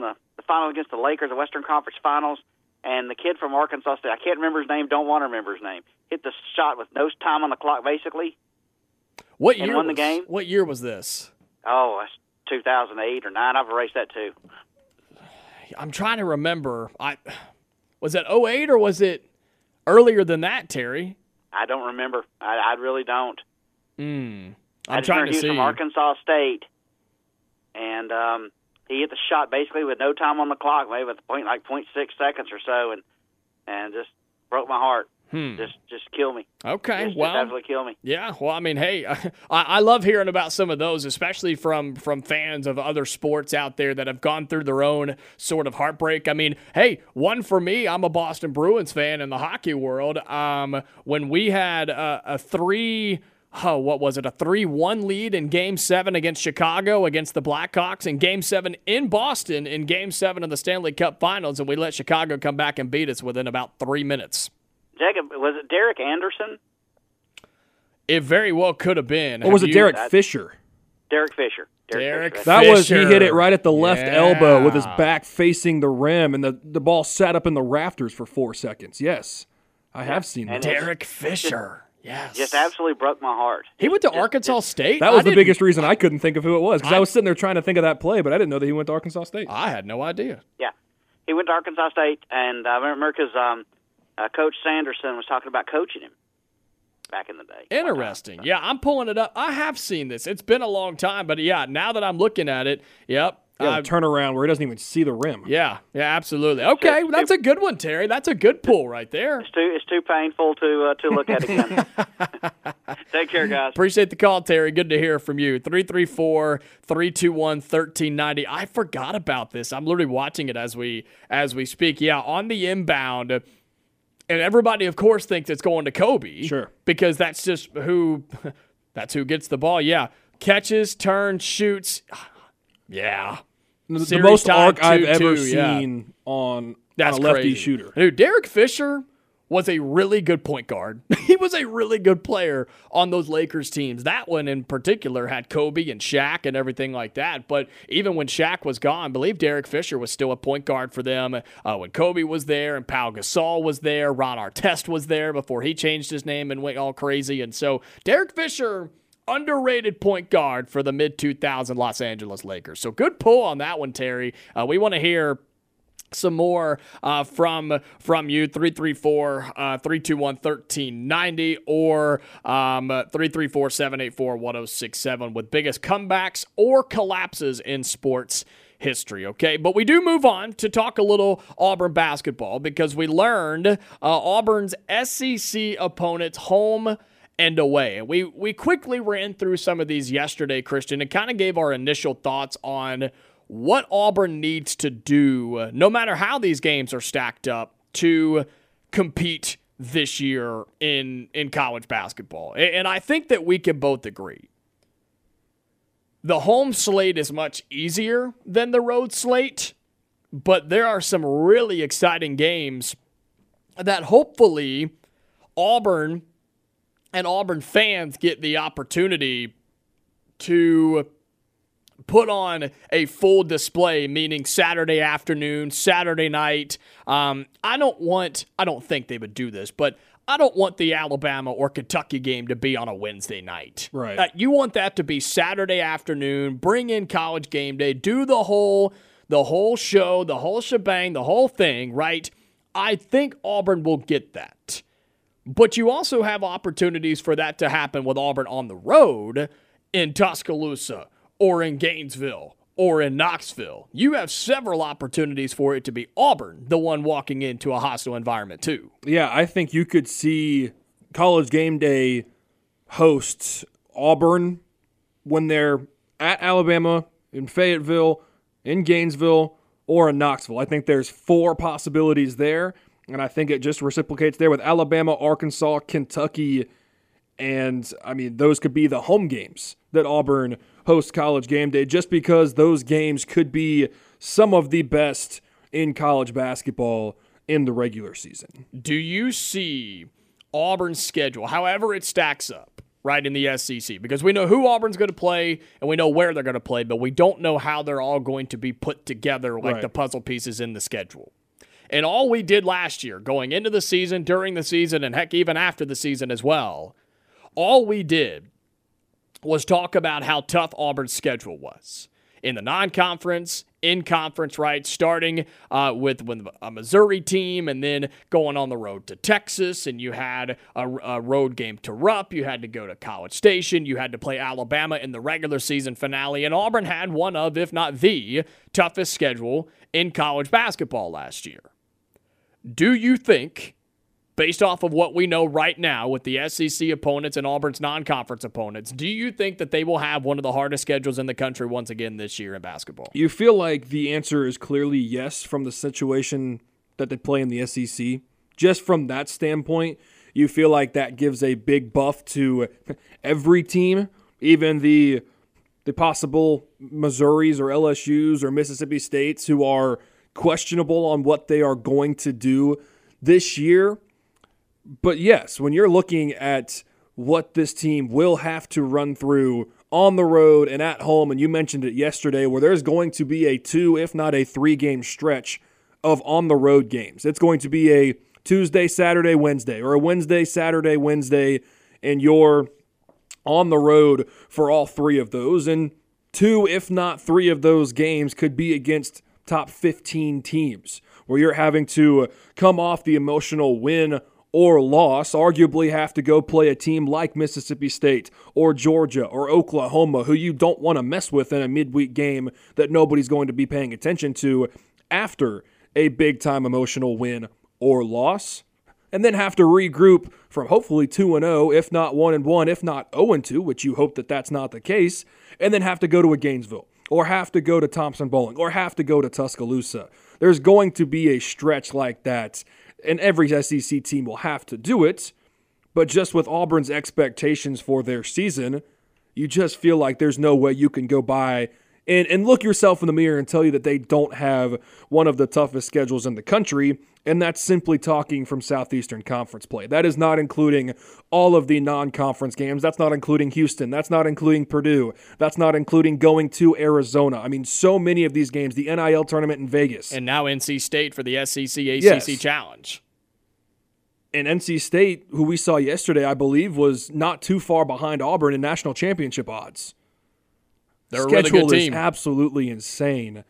Finals against the Lakers, the Western Conference Finals, and the kid from Arkansas State, I can't remember his name, don't want to remember his name, hit the shot with no time on the clock, basically. What and year won was, the game. What year was this? Oh, that's two thousand eight or nine. I've erased that too. I'm trying to remember. I was it oh eight or was it earlier than that, Terry? I don't remember. I, I really don't. Mm. I I'm just trying remember to he was see. from Arkansas State, and um, he hit the shot basically with no time on the clock, maybe with point like point six seconds or so, and and just broke my heart. Hmm. Just just kill me. Okay, just, well, just absolutely kill me. yeah. Well, I mean, hey, I, I love hearing about some of those, especially from from fans of other sports out there that have gone through their own sort of heartbreak. I mean, hey, one for me, I'm a Boston Bruins fan in the hockey world. Um, when we had a, a three. Oh, what was it? A three one lead in Game seven against Chicago against the Blackhawks, and Game seven in Boston in Game seven of the Stanley Cup Finals, and we let Chicago come back and beat us within about three minutes. Jacob, was it Derek Anderson? It very well could have been. Or was Have it you- Derek that- Fisher? Derek Fisher. Derek Fisher. That was, he Fisher. hit it right at the left Yeah. elbow with his back facing the rim, and the, the ball sat up in the rafters for four seconds. Yes, I have seen that. And Derek Fisher. Yes. Just absolutely broke my heart. He went to Just- Arkansas just- State? That was I the didn't- biggest reason I couldn't think of who it was, because I, I- was sitting there trying to think of that play, but I didn't know that he went to Arkansas State. I had no idea. Yeah, he went to Arkansas State, and I remember because um, uh, Coach Sanderson was talking about coaching him back in the day. Interesting. Yeah, I'm pulling it up. I have seen this. It's been a long time, but yeah, now that I'm looking at it, yep. Yeah, uh, the turnaround where he doesn't even see the rim. yeah, yeah, absolutely. Okay, well, that's a good one, Terry. That's a good pull right there. It's too it's too painful to uh, to look at again. Take care, guys. Appreciate the call, Terry. Good to hear from you. three three four, three two one, one three nine zero. I forgot about this. I'm literally watching it as we as we speak. Yeah, on the inbound, and everybody, of course, thinks it's going to Kobe. Sure. Because that's just who that's who gets the ball. Yeah. Catches, turns, shoots. Yeah. The, the Series most tied arc I've two ever two, yeah. seen on, That's on a lefty crazy. shooter. Dude, Derek Fisher was a really good point guard. He was a really good player on those Lakers teams. That one in particular had Kobe and Shaq and everything like that. But even when Shaq was gone, I believe Derek Fisher was still a point guard for them. Uh, when Kobe was there and Pau Gasol was there, Ron Artest was there before he changed his name and went all crazy. And so Derek Fisher, underrated point guard for the mid two thousand Los Angeles Lakers. So good pull on that one, Terry. Uh, we want to hear some more uh, from from you, three three four, three two one, one three nine zero or um, three three four, seven eight four, one zero six seven with biggest comebacks or collapses in sports history, okay? But we do move on to talk a little Auburn basketball because we learned uh, Auburn's S E C opponents home and away. We we quickly ran through some of these yesterday, Christian, and kind of gave our initial thoughts on what Auburn needs to do, no matter how these games are stacked up, to compete this year in, in college basketball. And I think that we can both agree. The home slate is much easier than the road slate, but there are some really exciting games that hopefully Auburn and Auburn fans get the opportunity to put on a full display, meaning Saturday afternoon, Saturday night. Um, I don't want, I don't think they would do this, but I don't want the Alabama or Kentucky game to be on a Wednesday night. Right. Uh, you want that to be Saturday afternoon, bring in College Game Day, do the whole, the whole show, the whole shebang, the whole thing, right? I think Auburn will get that. But you also have opportunities for that to happen with Auburn on the road in Tuscaloosa or in Gainesville or in Knoxville. You have several opportunities for it to be Auburn, the one walking into a hostile environment too. Yeah, I think you could see College Game Day hosts Auburn when they're at Alabama, in Fayetteville, in Gainesville, or in Knoxville. I think there's four possibilities there, and I think it just reciprocates there with Alabama, Arkansas, Kentucky, and, I mean, those could be the home games that Auburn hosts College Game Day, just because those games could be some of the best in college basketball in the regular season. Do you see Auburn's schedule, however it stacks up, right, in the S E C, because we know who Auburn's going to play and we know where they're going to play, but we don't know how they're all going to be put together like Right. the puzzle pieces in the schedule. And all we did last year, going into the season, during the season, and heck, even after the season as well, all we did was talk about how tough Auburn's schedule was. In the non-conference, in conference, right? Starting uh, with, with a Missouri team and then going on the road to Texas, and you had a, a road game to Rupp. You had to go to College Station. You had to play Alabama in the regular season finale, and Auburn had one of, if not the, toughest schedule in college basketball last year. Do you think, based off of what we know right now with the S E C opponents and Auburn's non-conference opponents, do you think that they will have one of the hardest schedules in the country once again this year in basketball? You feel like the answer is clearly yes from the situation that they play in the S E C. Just from that standpoint, you feel like that gives a big buff to every team, even the the possible Missouris or L S Us or Mississippi States who are questionable on what they are going to do this year. But yes, when you're looking at what this team will have to run through on the road and at home, and you mentioned it yesterday, where there's going to be a two, if not a three-game stretch of on-the-road games. It's going to be a Tuesday, Saturday, Wednesday, or a Wednesday, Saturday, Wednesday, and you're on the road for all three of those. And two, if not three of those games could be against top fifteen teams, where you're having to come off the emotional win or loss, arguably have to go play a team like Mississippi State or Georgia or Oklahoma, who you don't want to mess with in a midweek game that nobody's going to be paying attention to after a big-time emotional win or loss, and then have to regroup from hopefully two and oh, if not one and one, if not oh and two, which you hope that that's not the case, and then have to go to a Gainesville, or have to go to Thompson Bowling, or have to go to Tuscaloosa. There's going to be a stretch like that, and every S E C team will have to do it, but just with Auburn's expectations for their season, you just feel like there's no way you can go by and, and look yourself in the mirror and tell you that they don't have one of the toughest schedules in the country, and that's simply talking from Southeastern Conference play. That is not including all of the non-conference games. That's not including Houston. That's not including Purdue. That's not including going to Arizona. I mean, so many of these games, the N I L tournament in Vegas. And now N C State for the S E C A C C Yes. Challenge. And N C State, who we saw yesterday, I believe, was not too far behind Auburn in national championship odds. They're a Schedule really good is team. absolutely insane.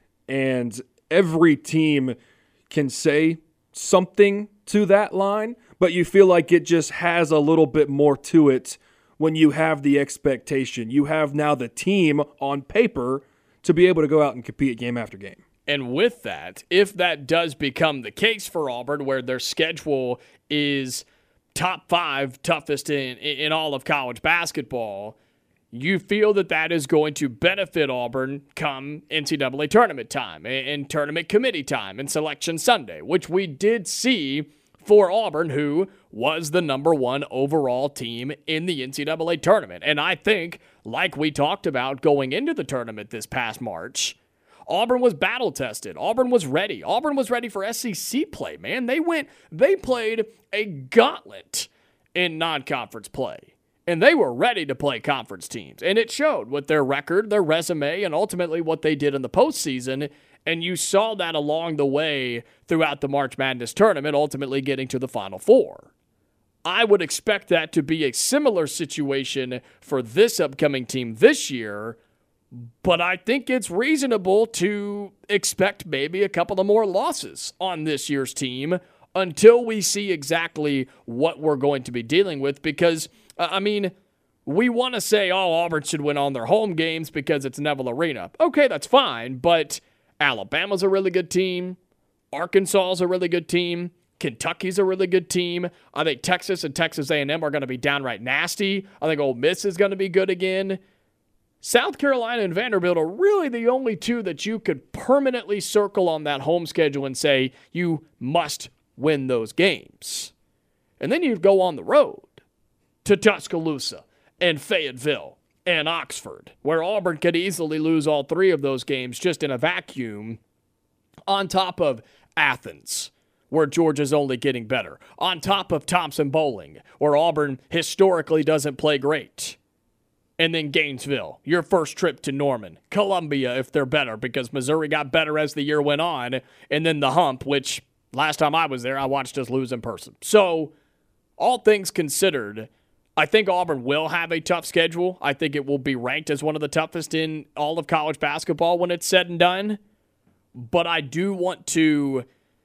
And every team can say something to that line, but you feel like it just has a little bit more to it when you have the expectation. You have now the team on paper to be able to go out and compete game after game. And with that, if that does become the case for Auburn, where their schedule is top five toughest in, in all of college basketball, you feel that that is going to benefit Auburn come N C double A tournament time and, and tournament committee time and Selection Sunday, which we did see for Auburn, who was the number one overall team in the N C double A tournament. And I think, like we talked about going into the tournament this past March, Auburn was battle-tested. Auburn was ready. Auburn was ready for S E C play, man. They went, they played a gauntlet in non-conference play. And they were ready to play conference teams. And it showed with their record, their resume, and ultimately what they did in the postseason. And you saw that along the way throughout the March Madness tournament, ultimately getting to the Final Four. I would expect that to be a similar situation for this upcoming team this year, but I think it's reasonable to expect maybe a couple of more losses on this year's team until we see exactly what we're going to be dealing with, because I mean, we want to say, oh, Auburn should win on their home games because it's Neville Arena. Okay, that's fine, but Alabama's a really good team. Arkansas is a really good team. Kentucky's a really good team. I think Texas and Texas A and M are going to be downright nasty. I think Ole Miss is going to be good again. South Carolina and Vanderbilt are really the only two that you could permanently circle on that home schedule and say you must win those games. And then you'd go on the road to Tuscaloosa and Fayetteville and Oxford, where Auburn could easily lose all three of those games just in a vacuum, on top of Athens, where Georgia's only getting better, on top of Thompson-Boling, where Auburn historically doesn't play great. And then Gainesville, your first trip to Norman. Columbia, if they're better, because Missouri got better as the year went on. And then the Hump, which last time I was there, I watched us lose in person. So, all things considered, I think Auburn will have a tough schedule. I think it will be ranked as one of the toughest in all of college basketball when it's said and done. But I do want to,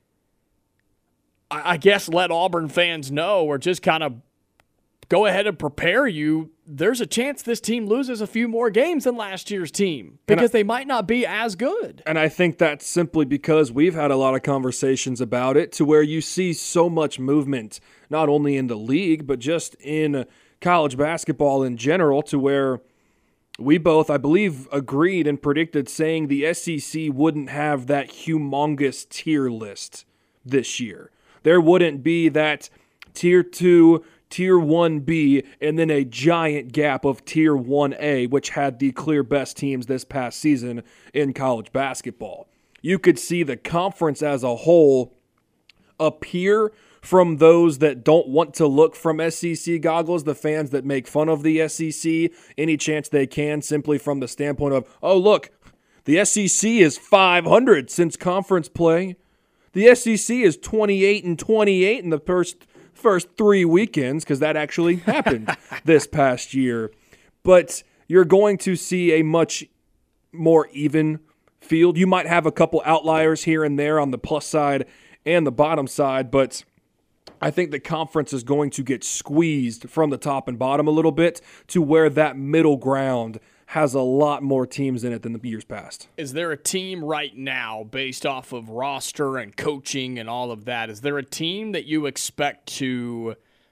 I guess, let Auburn fans know, or just kind of go ahead and prepare you. There's a chance this team loses a few more games than last year's team because I, they might not be as good. And I think that's simply because we've had a lot of conversations about it, to where you see so much movement, not only in the league, but just in college basketball in general, to where we both, I believe, agreed and predicted saying the S E C wouldn't have that humongous tier list this year. There wouldn't be that tier two, Tier one B, and then a giant gap of Tier one A, which had the clear best teams this past season in college basketball. You could see the conference as a whole appear from those that don't want to look from S E C goggles, the fans that make fun of the S E C any chance they can, simply from the standpoint of, oh, look, the S E C is five hundred since conference play. The S E C is twenty-eight and twenty-eight in the first first three weekends, because that actually happened this past year. But you're going to see a much more even field. You might have a couple outliers here and there on the plus side and the bottom side, but I think the conference is going to get squeezed from the top and bottom a little bit, to where that middle ground has a lot more teams in it than the years past. Is there a team right now, based off of roster and coaching and all of that, is there a team that you expect to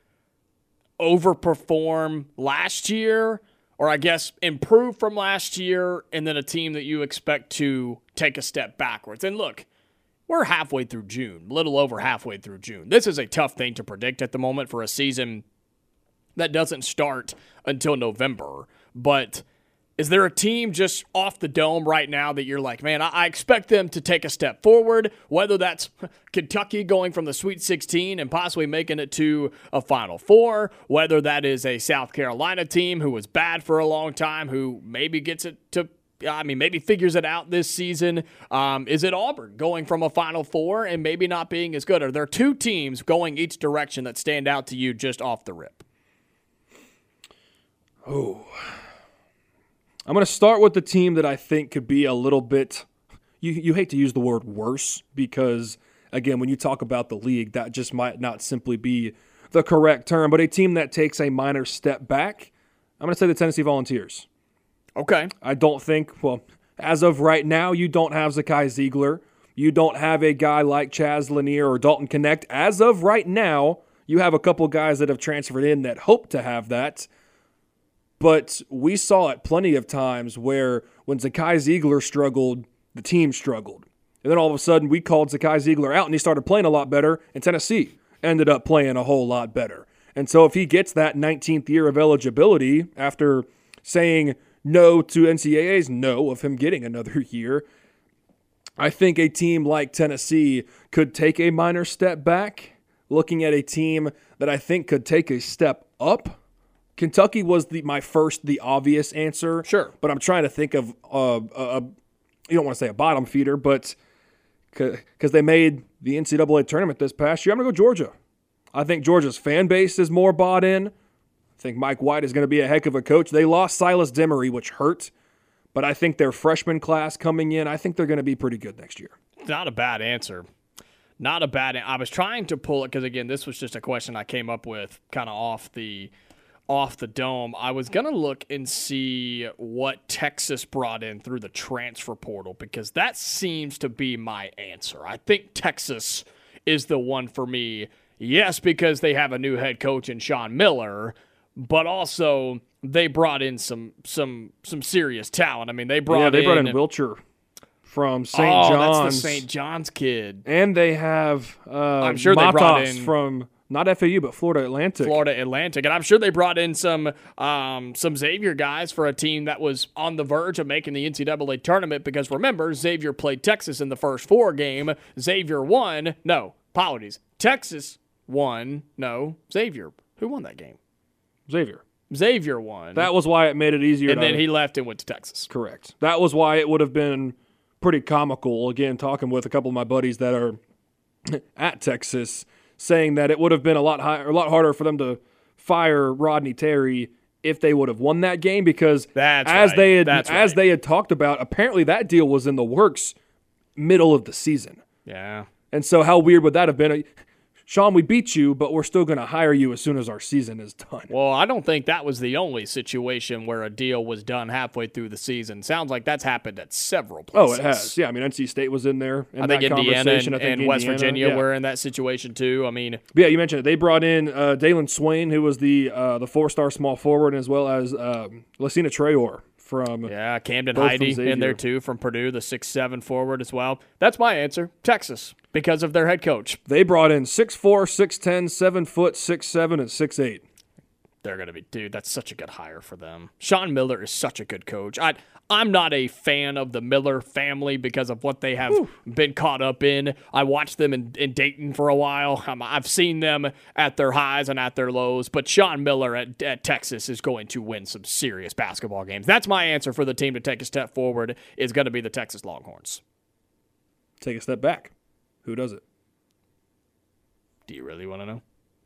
overperform last year, or I guess improve from last year, and then a team that you expect to take a step backwards? And look, we're halfway through June, a little over halfway through June. This is a tough thing to predict at the moment for a season that doesn't start until November, but is there a team just off the dome right now that you're like, man, I expect them to take a step forward, whether that's Kentucky going from the Sweet sixteen and possibly making it to a Final Four, whether that is a South Carolina team who was bad for a long time, who maybe gets it to, I mean, maybe figures it out this season. Um, is it Auburn going from a Final Four and maybe not being as good? Are there two teams going each direction that stand out to you just off the rip? Oh, I'm going to start with the team that I think could be a little bit, you, you hate to use the word worse, because, again, when you talk about the league, that just might not simply be the correct term, but a team that takes a minor step back. I'm going to say the Tennessee Volunteers. Okay. I don't think, well, as of right now, you don't have Zakai Ziegler. You don't have a guy like Chaz Lanier or Dalton Connect. As of right now, you have a couple guys that have transferred in that hope to have that. But we saw it plenty of times where when Zakai Ziegler struggled, the team struggled. And then all of a sudden we called Zakai Ziegler out and he started playing a lot better, and Tennessee ended up playing a whole lot better. And so if he gets that nineteenth year of eligibility after saying no to N C double A's no of him getting another year, I think a team like Tennessee could take a minor step back, looking at a team that I think could take a step up. Kentucky was the my first, the obvious answer. Sure. But I'm trying to think of, uh, a, you don't want to say a bottom feeder, but because they made the N C double A tournament this past year, I'm going to go Georgia. I think Georgia's fan base is more bought in. I think Mike White is going to be a heck of a coach. They lost Silas Demery, which hurt, but I think their freshman class coming in, I think they're going to be pretty good next year. Not a bad answer. Not a bad answer. I was trying to pull it because, again, this was just a question I came up with kind of off the off the dome. I was going to look and see what Texas brought in through the transfer portal, because that seems to be my answer. I think Texas is the one for me. Yes, because they have a new head coach in Sean Miller, but also they brought in some some some serious talent. I mean, they brought yeah, they brought in, in Wilcher from Saint Oh, John's. that's the Saint John's kid. And they have uh, I'm sure they Matas brought in from not F A U but Florida Atlantic. Florida Atlantic, and I'm sure they brought in some um, some Xavier guys for a team that was on the verge of making the N C double A tournament, because remember, Xavier played Texas in the first four game. Xavier won. No, Apologies. Texas won. No, Xavier. Who won that game? Xavier. Xavier won. That was why it made it easier. And to, then he left and went to Texas. Correct. That was why it would have been pretty comical, again, talking with a couple of my buddies that are at Texas, saying that it would have been a lot higher, a lot harder for them to fire Rodney Terry if they would have won that game, because That's as right. they had That's as right. they had talked about, apparently that deal was in the works middle of the season. Yeah. And so how weird would that have been? Sean, we beat you, but we're still going to hire you as soon as our season is done. Well, I don't think that was the only situation where a deal was done halfway through the season. Sounds like that's happened at several Oh, places. it has. Yeah, I mean, N C State was in there. In I think that Indiana conversation. and, I think and West Indiana, Virginia yeah. were in that situation too. I mean, But yeah, you mentioned it. They brought in uh, Dalen Swain, who was the uh, the four-star small forward, as well as um, Lucina Trayor from yeah, Camden both from Heidi in Xavier. there too from Purdue, the six seven forward as well. That's my answer. Texas, because of their head coach. They brought in six four, six ten, seven foot, six seven, and six eight. They're going to be, dude, that's such a good hire for them. Sean Miller is such a good coach. I, I'm not a fan of the Miller family because of what they have Whew. been caught up in. I watched them in, in Dayton for a while. Um, I've seen them at their highs and at their lows, but Sean Miller at, at Texas is going to win some serious basketball games. That's my answer for the team to take a step forward is going to be the Texas Longhorns. Take a step back. Who does it? Do you really want to know?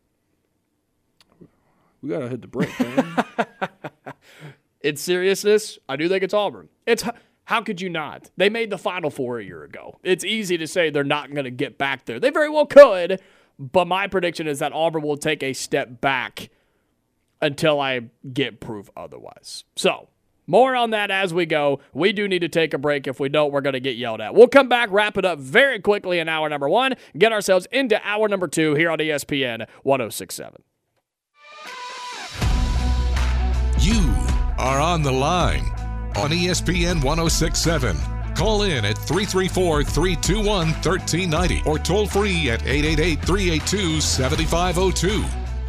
We got to hit the break, man. In seriousness, I do think it's Auburn. It's how could you not? They made the Final Four a year ago. It's easy to say they're not going to get back there. They very well could, but my prediction is that Auburn will take a step back until I get proof otherwise. So, more on that as we go. We do need to take a break. If we don't, we're going to get yelled at. We'll come back, wrap it up very quickly in hour number one, get ourselves into hour number two here on E S P N one oh six point seven. You are on the line on E S P N one oh six point seven. Call in at three three four, three two one, one three nine zero or toll free at eight eight eight, three eight two, seven five zero two.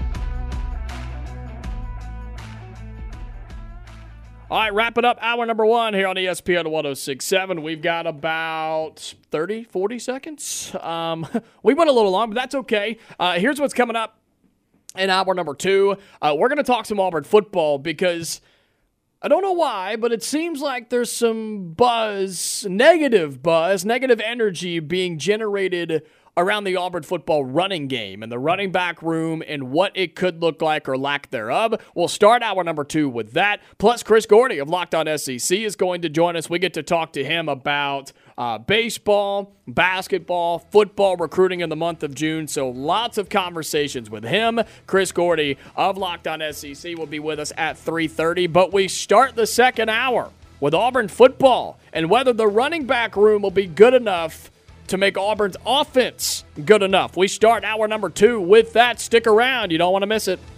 All right, wrapping up hour number one here on E S P N one oh six point seven. We've got about thirty, forty seconds. Um, we went a little long, but that's okay. Uh, here's what's coming up in hour number two. Uh, we're going to talk some Auburn football because I don't know why, but it seems like there's some buzz, negative buzz, negative energy being generated around the Auburn football running game and the running back room and what it could look like or lack thereof. We'll start hour number two with that. Plus, Chris Gordy of Locked On S E C is going to join us. We get to talk to him about uh, baseball, basketball, football recruiting in the month of June. So lots of conversations with him. Chris Gordy of Locked On S E C will be with us at three thirty. But we start the second hour with Auburn football and whether the running back room will be good enough to make Auburn's offense good enough. We start hour number two with that. Stick around. You don't want to miss it.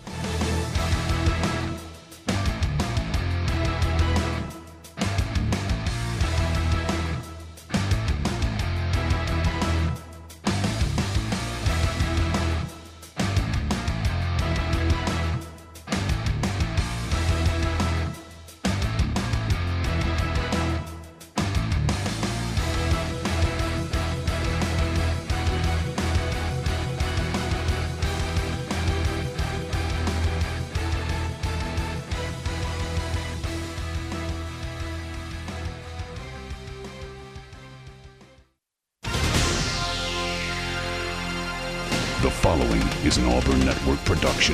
The following is an Auburn Network production.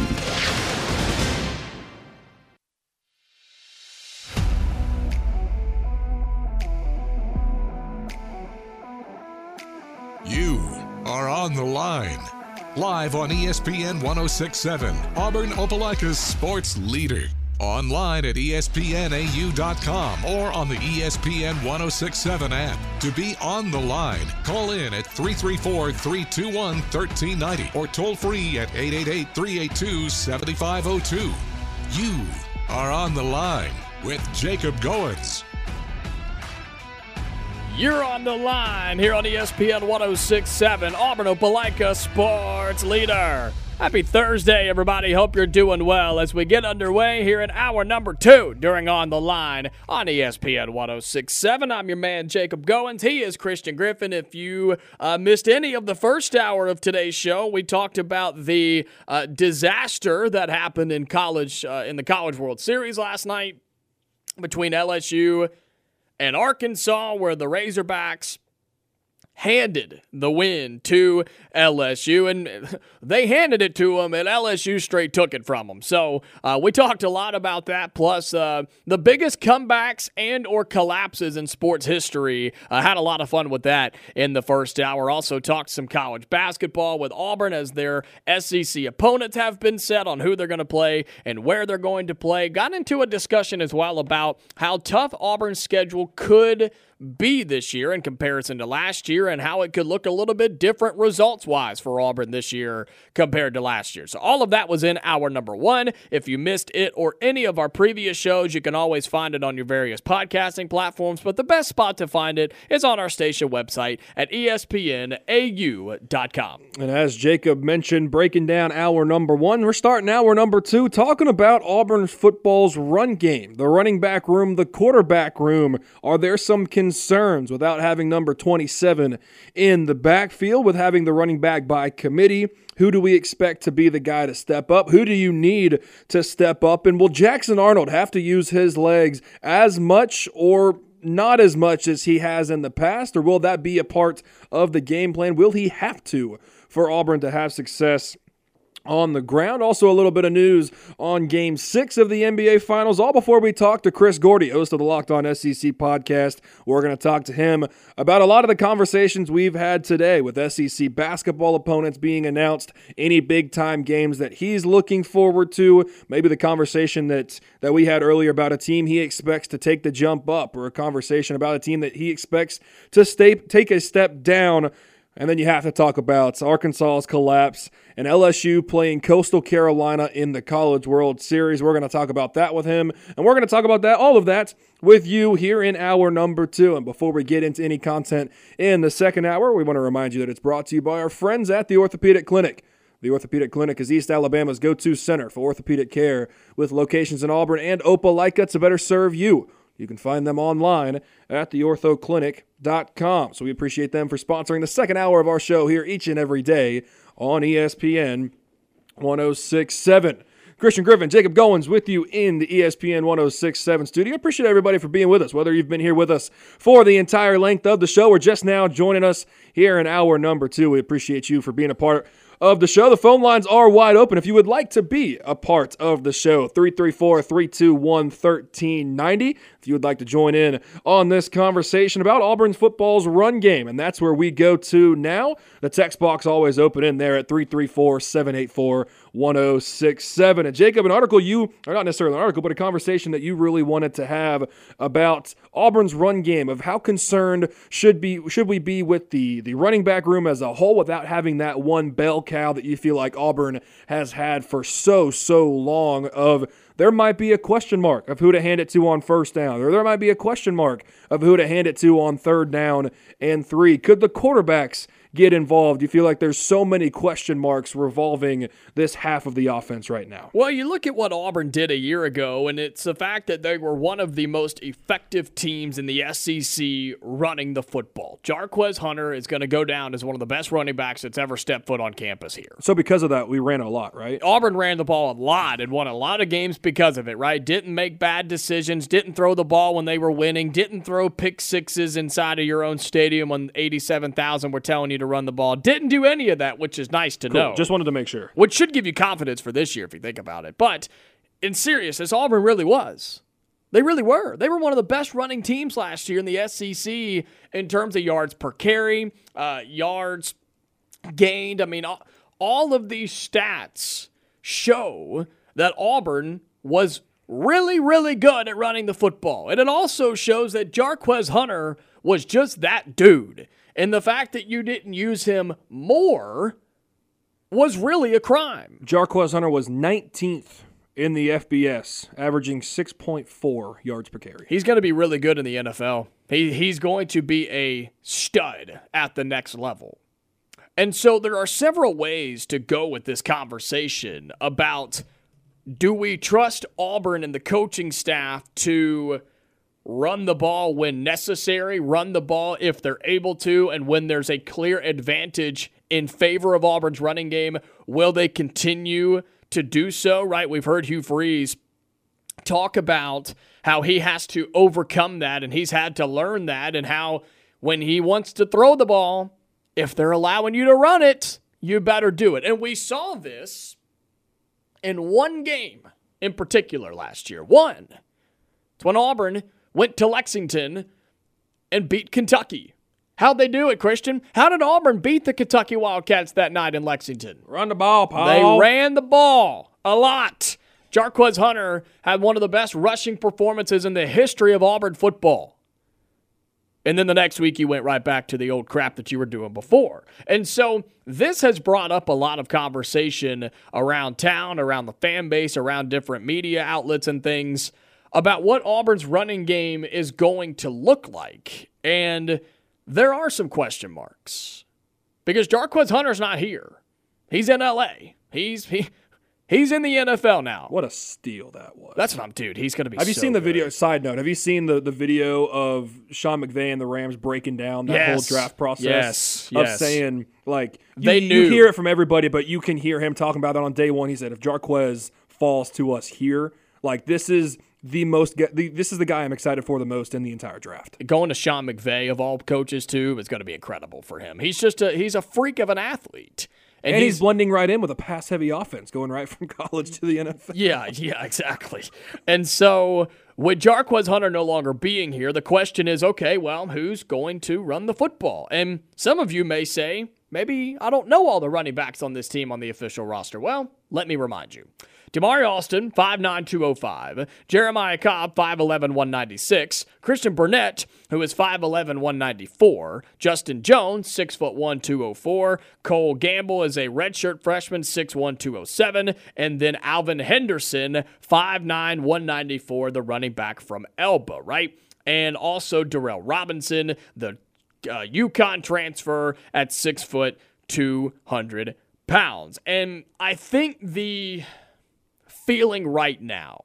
You are on the line. Live on E S P N one oh six point seven, Auburn Opelika's sports leader. Online at E S P N A U dot com or on the E S P N one oh six point seven app. To be on the line, call in at three three four, three two one, one three nine zero or toll free at eight eight eight, three eight two, seven five zero two. You are on the line with Jacob Goins. You're on the line here on E S P N one oh six point seven, Auburn Opelika sports leader. Happy Thursday, everybody. Hope you're doing well as we get underway here in hour number two during On the Line on E S P N ten sixty-seven. I'm your man, Jacob Goins. He is Christian Griffin. If you uh, missed any of the first hour of today's show, we talked about the uh, disaster that happened in college, uh, in the College World Series last night between L S U and Arkansas, where the Razorbacks handed the win to L S U, and they handed it to them, and L S U straight took it from them. So uh, we talked a lot about that, plus uh, the biggest comebacks and or collapses in sports history. I uh, had a lot of fun with that in the first hour. Also talked some college basketball with Auburn as their S E C opponents have been set on who they're going to play and where they're going to play. Got into a discussion as well about how tough Auburn's schedule could be this year in comparison to last year and how it could look a little bit different results-wise for Auburn this year compared to last year. So all of that was in hour number one. If you missed it or any of our previous shows, you can always find it on your various podcasting platforms, but the best spot to find it is on our station website at E S P N A U dot com. And as Jacob mentioned, breaking down hour number one, we're starting hour number two talking about Auburn football's run game, the running back room, the quarterback room. Are there some concerns without having number twenty-seven in the backfield, with having the running back by committee? Who do we expect to be the guy to step up? Who do you need to step up? And will Jackson Arnold have to use his legs as much or not as much as he has in the past? Or will that be a part of the game plan? Will he have to for Auburn to have success on the ground? Also, a little bit of news on Game six of the N B A Finals, all before we talk to Chris Gordy, host of the Locked On S E C podcast. We're going to talk to him about a lot of the conversations we've had today with S E C basketball opponents being announced, any big-time games that he's looking forward to, maybe the conversation that, that we had earlier about a team he expects to take the jump up, or a conversation about a team that he expects to stay, take a step down. And then you have to talk about Arkansas's collapse and L S U playing Coastal Carolina in the College World Series. We're going to talk about that with him, and we're going to talk about that, all of that, with you here in hour number two. And before we get into any content in the second hour, we want to remind you that it's brought to you by our friends at the Orthopedic Clinic. The Orthopedic Clinic is East Alabama's go-to center for orthopedic care, with locations in Auburn and Opelika to better serve you. You can find them online at the ortho clinic dot com. So we appreciate them for sponsoring the second hour of our show here each and every day on E S P N ten sixty-seven. Christian Griffin, Jacob Goins with you in the E S P N ten sixty-seven studio. Appreciate everybody for being with us, whether you've been here with us for the entire length of the show or just now joining us here in hour number two. We appreciate you for being a part of the show. The phone lines are wide open if you would like to be a part of the show. three three four, three two one, one three nine zero if you would like to join in on this conversation about Auburn football's run game. And that's where we go to now. The text box always open in there at three three four, seven eight four, one zero six seven. And Jacob, an article you, or not necessarily an article, but a conversation that you really wanted to have about Auburn's run game, of how concerned should be should we be with the, the running back room as a whole without having that one bell cow that you feel like Auburn has had for so, so long, of there might be a question mark of who to hand it to on first down, or there might be a question mark of who to hand it to on third down and three. Could the quarterbacks get involved? You feel like there's so many question marks revolving this half of the offense right now. Well, you look at what Auburn did a year ago, and it's the fact that they were one of the most effective teams in the S E C running the football. Jarquez Hunter is going to go down as one of the best running backs that's ever stepped foot on campus here. So because of that, we ran a lot, right? Auburn ran the ball a lot and won a lot of games because of it, right? Didn't make bad decisions, didn't throw the ball when they were winning, didn't throw pick sixes inside of your own stadium when eighty-seven thousand were telling you to run the ball. Didn't do any of that, which is nice to cool. know. Just wanted to make sure. Which should give you confidence for this year if you think about it. But in seriousness, Auburn really was. They really were. They were one of the best running teams last year in the S E C in terms of yards per carry, uh, yards gained. I mean, all, all of these stats show that Auburn was really, really good at running the football. And it also shows that Jarquez Hunter was just that dude. And the fact that you didn't use him more was really a crime. Jarquez Hunter was nineteenth in the F B S, averaging six point four yards per carry. He's going to be really good in the N F L. He He's going to be a stud at the next level. And so there are several ways to go with this conversation about, do we trust Auburn and the coaching staff to run the ball when necessary, run the ball if they're able to, and when there's a clear advantage in favor of Auburn's running game, will they continue to do so, right? We've heard Hugh Freeze talk about how he has to overcome that, and he's had to learn that, and how when he wants to throw the ball, if they're allowing you to run it, you better do it. And we saw this in one game in particular last year. One. It's when Auburn went to Lexington and beat Kentucky. How'd they do it, Christian? How did Auburn beat the Kentucky Wildcats that night in Lexington? Run the ball, Paul. They ran the ball a lot. Jarquez Hunter had one of the best rushing performances in the history of Auburn football. And then the next week you went right back to the old crap that you were doing before. And so this has brought up a lot of conversation around town, around the fan base, around different media outlets and things about what Auburn's running game is going to look like. And there are some question marks because Jarquez Hunter's not here. He's in L A. He's he, he's in the N F L now. What a steal that was. That's what I'm, dude. He's going to be Have you so seen the good. video? Side note, have you seen the, the video of Sean McVay and the Rams breaking down that Yes. whole draft process? Yes. Of Yes. saying, like, you, They you knew. hear it from everybody, but you can hear him talking about it on day one. He said, if Jarquez falls to us here, like, this is the most, the, this is the guy I'm excited for the most in the entire draft. Going to Sean McVay of all coaches too is going to be incredible for him. He's just a he's a freak of an athlete, And, and, he's, blending right in with a pass-heavy offense, going right from college to the N F L. yeah, yeah, exactly. And so with Jarquez Hunter no longer being here, the question is, okay, well, who's going to run the football? And some of you may say, maybe I don't know all the running backs on this team on the official roster. Well, let me remind you. Damari Alston, five nine, two oh five. Jeremiah Cobb, five eleven, one ninety-six. Christian Burnett, who is five eleven, one ninety-four. Justin Jones, six one, two oh four. Cole Gamble is a redshirt freshman, six one, two oh seven. And then Alvin Henderson, five nine, one ninety-four, the running back from Elba, right? And also Darrell Robinson, the uh, UConn transfer at six foot, two hundred pounds. And I think the feeling right now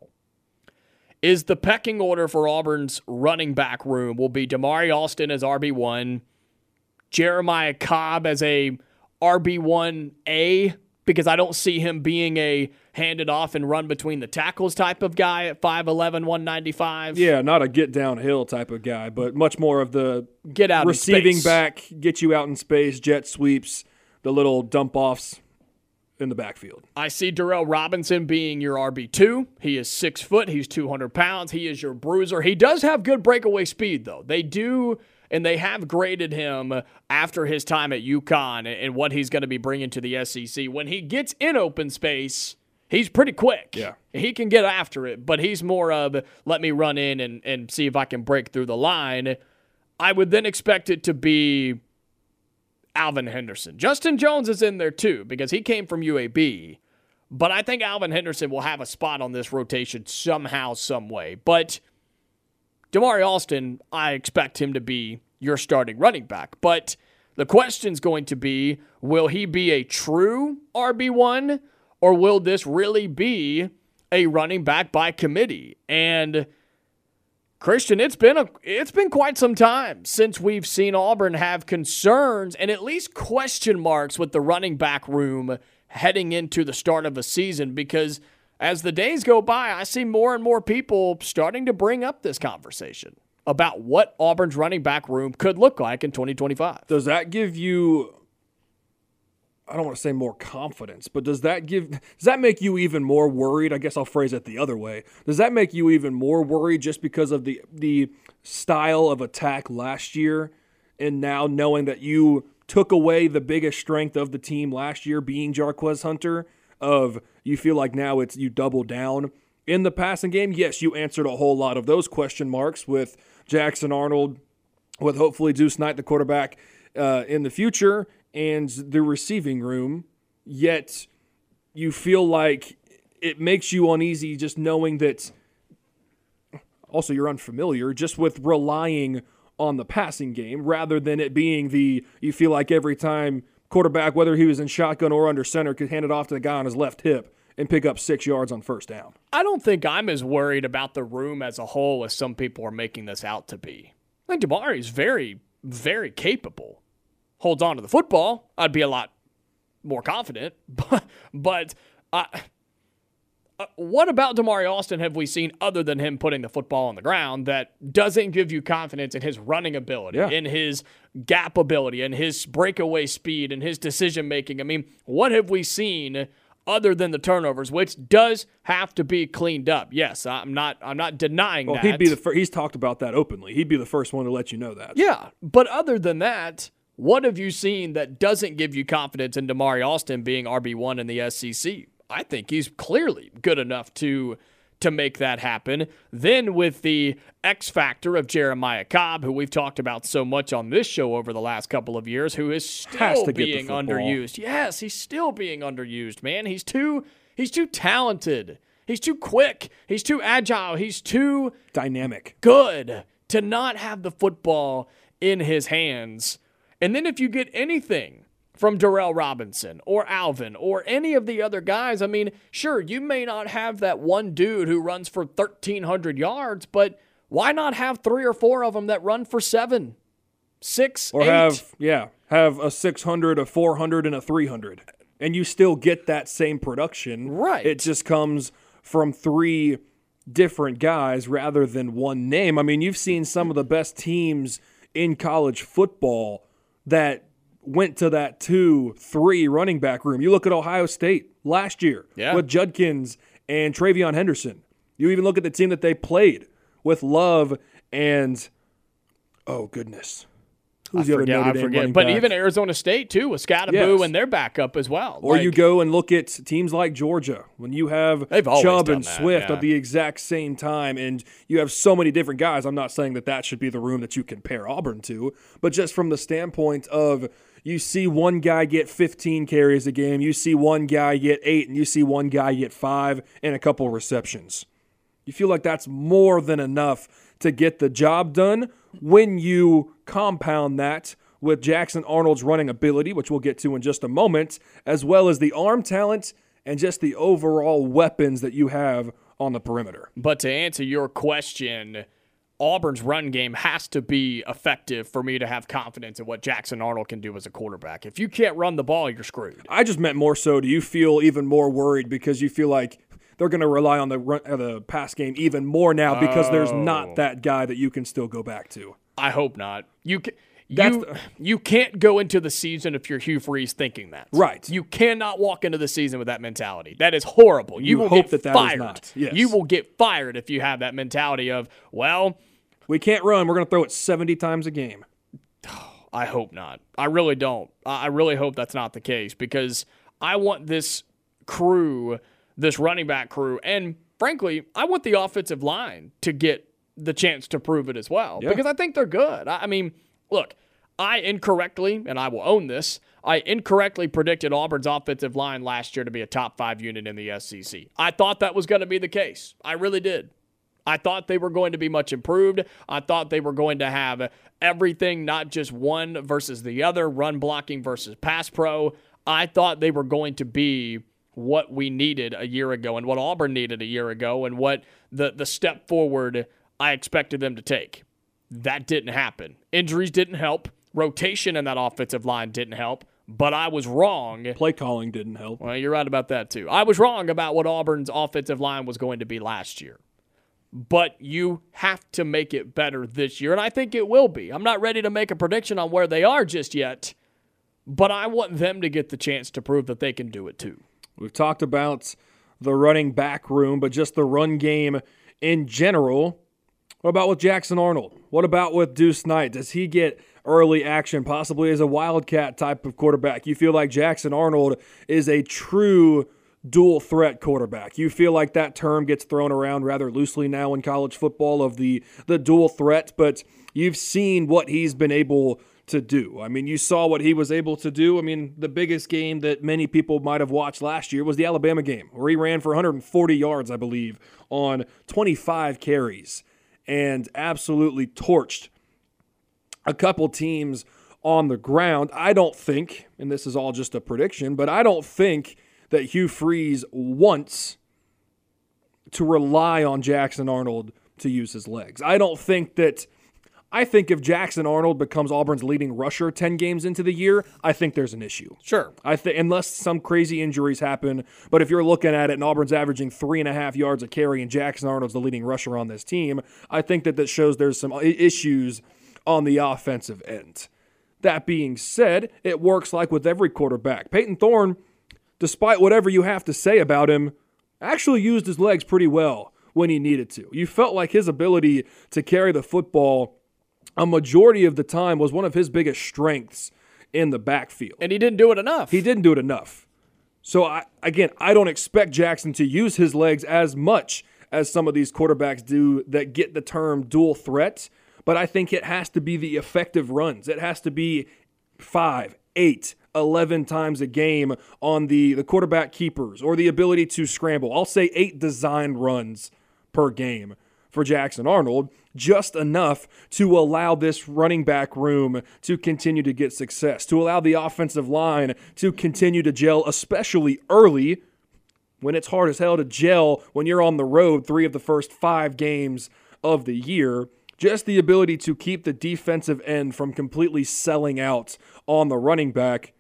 is the pecking order for Auburn's running back room will be Damari Alston as R B one, Jeremiah Cobb as a R B one A, because I don't see him being a handed off and run between the tackles type of guy at five eleven, one ninety-five. Yeah, not a get downhill type of guy, but much more of the Get out in receiving space. back, get you out in space, jet sweeps, the little dump offs in the backfield. I see Darrell Robinson being your R B two. He is six foot. He's two hundred pounds. He is your bruiser. He does have good breakaway speed, though. They do, and they have graded him after his time at UConn and what he's going to be bringing to the S E C. When he gets in open space, he's pretty quick. Yeah. He can get after it, but he's more of, let me run in and, and see if I can break through the line. I would then expect it to be Alvin Henderson. Justin Jones is in there too because he came from U A B. But I think Alvin Henderson will have a spot on this rotation somehow, some way. But Damari Alston, I expect him to be your starting running back. But the question's going to be, will he be a true R B one or will this really be a running back by committee? And Christian, it's been a it's been quite some time since we've seen Auburn have concerns and at least question marks with the running back room heading into the start of a season, because as the days go by, I see more and more people starting to bring up this conversation about what Auburn's running back room could look like in twenty twenty-five. Does that give you, I don't want to say more confidence, but does that give, does that make you even more worried? I guess I'll phrase it the other way. Does that make you even more worried just because of the the style of attack last year, and now knowing that you took away the biggest strength of the team last year being Jarquez Hunter, of you feel like now it's you double down in the passing game? Yes, you answered a whole lot of those question marks with Jackson Arnold, with hopefully Deuce Knight, the quarterback, uh, in the future, and the receiving room, yet you feel like it makes you uneasy just knowing that also you're unfamiliar just with relying on the passing game rather than it being the, you feel like every time quarterback, whether he was in shotgun or under center, could hand it off to the guy on his left hip and pick up six yards on first down. I don't think I'm as worried about the room as a whole as some people are making this out to be. I think Damari's very, very capable. Holds on to the football, I'd be a lot more confident. But, but uh, uh, what about Damari Alston have we seen other than him putting the football on the ground that doesn't give you confidence in his running ability, yeah. in his gap ability, in his breakaway speed, in his decision-making? I mean, what have we seen other than the turnovers, which does have to be cleaned up? Yes, I'm not I'm not denying well, that. He'd be the fir- he's talked about that openly. He'd be the first one to let you know that. Yeah, but other than that, what have you seen that doesn't give you confidence in Damari Alston being R B one in the S E C? I think he's clearly good enough to to make that happen. Then with the X factor of Jeremiah Cobb, who we've talked about so much on this show over the last couple of years, who is still being underused. Yes, he's still being underused, man. He's too he's too talented. He's too quick. He's too agile. He's too dynamic. Good to not have the football in his hands. And then if you get anything from Darrell Robinson or Alvin or any of the other guys, I mean, sure, you may not have that one dude who runs for thirteen hundred yards, but why not have three or four of them that run for seven, six, or eight? have yeah, have a six hundred, a four hundred, and a three hundred, and you still get that same production. Right. It just comes from three different guys rather than one name. I mean, you've seen some of the best teams in college football that went to that two, three running back room. You look at Ohio State last year yeah. with Judkins and Travion Henderson. You even look at the team that they played with Love and, oh, goodness. Who's I the forget, other Notre I Dame forget. running But back? even Arizona State, too, with Scatterboo Yes. and their backup as well. Or Like, you go and look at teams like Georgia when you have They've always Chubb done and that, Swift yeah. at the exact same time, and you have so many different guys. I'm not saying that that should be the room that you compare Auburn to, but just from the standpoint of you see one guy get fifteen carries a game, you see one guy get eight, and you see one guy get five and a couple receptions. You feel like that's more than enough to get the job done when you compound that with Jackson Arnold's running ability, which we'll get to in just a moment, as well as the arm talent and just the overall weapons that you have on the perimeter. But to answer your question, Auburn's run game has to be effective for me to have confidence in what Jackson Arnold can do as a quarterback. If you can't run the ball, you're screwed. I just meant more so, do you feel even more worried because you feel like they're going to rely on the run, uh, the pass game even more now because oh. there's not that guy that you can still go back to? I hope not. You can. That's you, the, you can't go into the season if you're Hugh Freeze thinking that. Right. You cannot walk into the season with that mentality. That is horrible. You, you will hope get that that fired. Is not. Yes. You will get fired if you have that mentality of, well, we can't run. We're going to throw it seventy times a game. I hope not. I really don't. I really hope that's not the case because I want this crew, this running back crew, and frankly, I want the offensive line to get the chance to prove it as well yeah. because I think they're good. I mean, look, I incorrectly, and I will own this, I incorrectly predicted Auburn's offensive line last year to be a top five unit in the S E C. I thought that was going to be the case. I really did. I thought they were going to be much improved. I thought they were going to have everything, not just one versus the other, run blocking versus pass pro. I thought they were going to be what we needed a year ago and what Auburn needed a year ago and what the, the step forward I expected them to take. That didn't happen. Injuries didn't help. Rotation in that offensive line didn't help, but I was wrong. Play calling didn't help. Well, you're right about that too. I was wrong about what Auburn's offensive line was going to be last year. But you have to make it better this year, and I think it will be. I'm not ready to make a prediction on where they are just yet, but I want them to get the chance to prove that they can do it too. We've talked about the running back room, but just the run game in general. What about with Jackson Arnold? What about with Deuce Knight? Does he get early action, possibly as a wildcat type of quarterback? You feel like Jackson Arnold is a true dual threat quarterback. You feel like that term gets thrown around rather loosely now in college football of the, the dual threat, but you've seen what he's been able to do. I mean, you saw what he was able to do. I mean, the biggest game that many people might have watched last year was the Alabama game, where he ran for one hundred forty yards, I believe, on twenty-five carries and absolutely torched a couple teams on the ground. I don't think, and this is all just a prediction, but I don't think that Hugh Freeze wants to rely on Jackson Arnold to use his legs. I don't think that I think if Jackson Arnold becomes Auburn's leading rusher ten games into the year, I think there's an issue. Sure. I think unless some crazy injuries happen, but if you're looking at it and Auburn's averaging three and a half yards a carry and Jackson Arnold's the leading rusher on this team, I think that that shows there's some issues on the offensive end. That being said, it works like with every quarterback. Peyton Thorne, despite whatever you have to say about him, actually used his legs pretty well when he needed to. You felt like his ability to carry the football a majority of the time was one of his biggest strengths in the backfield. And he didn't do it enough. He didn't do it enough. So, I, again, I don't expect Jackson to use his legs as much as some of these quarterbacks do that get the term dual threat, but I think it has to be the effective runs. It has to be five, eight, eleven times a game on the, the quarterback keepers or the ability to scramble. I'll say eight designed runs per game for Jackson Arnold, just enough to allow this running back room to continue to get success, to allow the offensive line to continue to gel, especially early when it's hard as hell to gel when you're on the road three of the first five games of the year. Just the ability to keep the defensive end from completely selling out on the running back,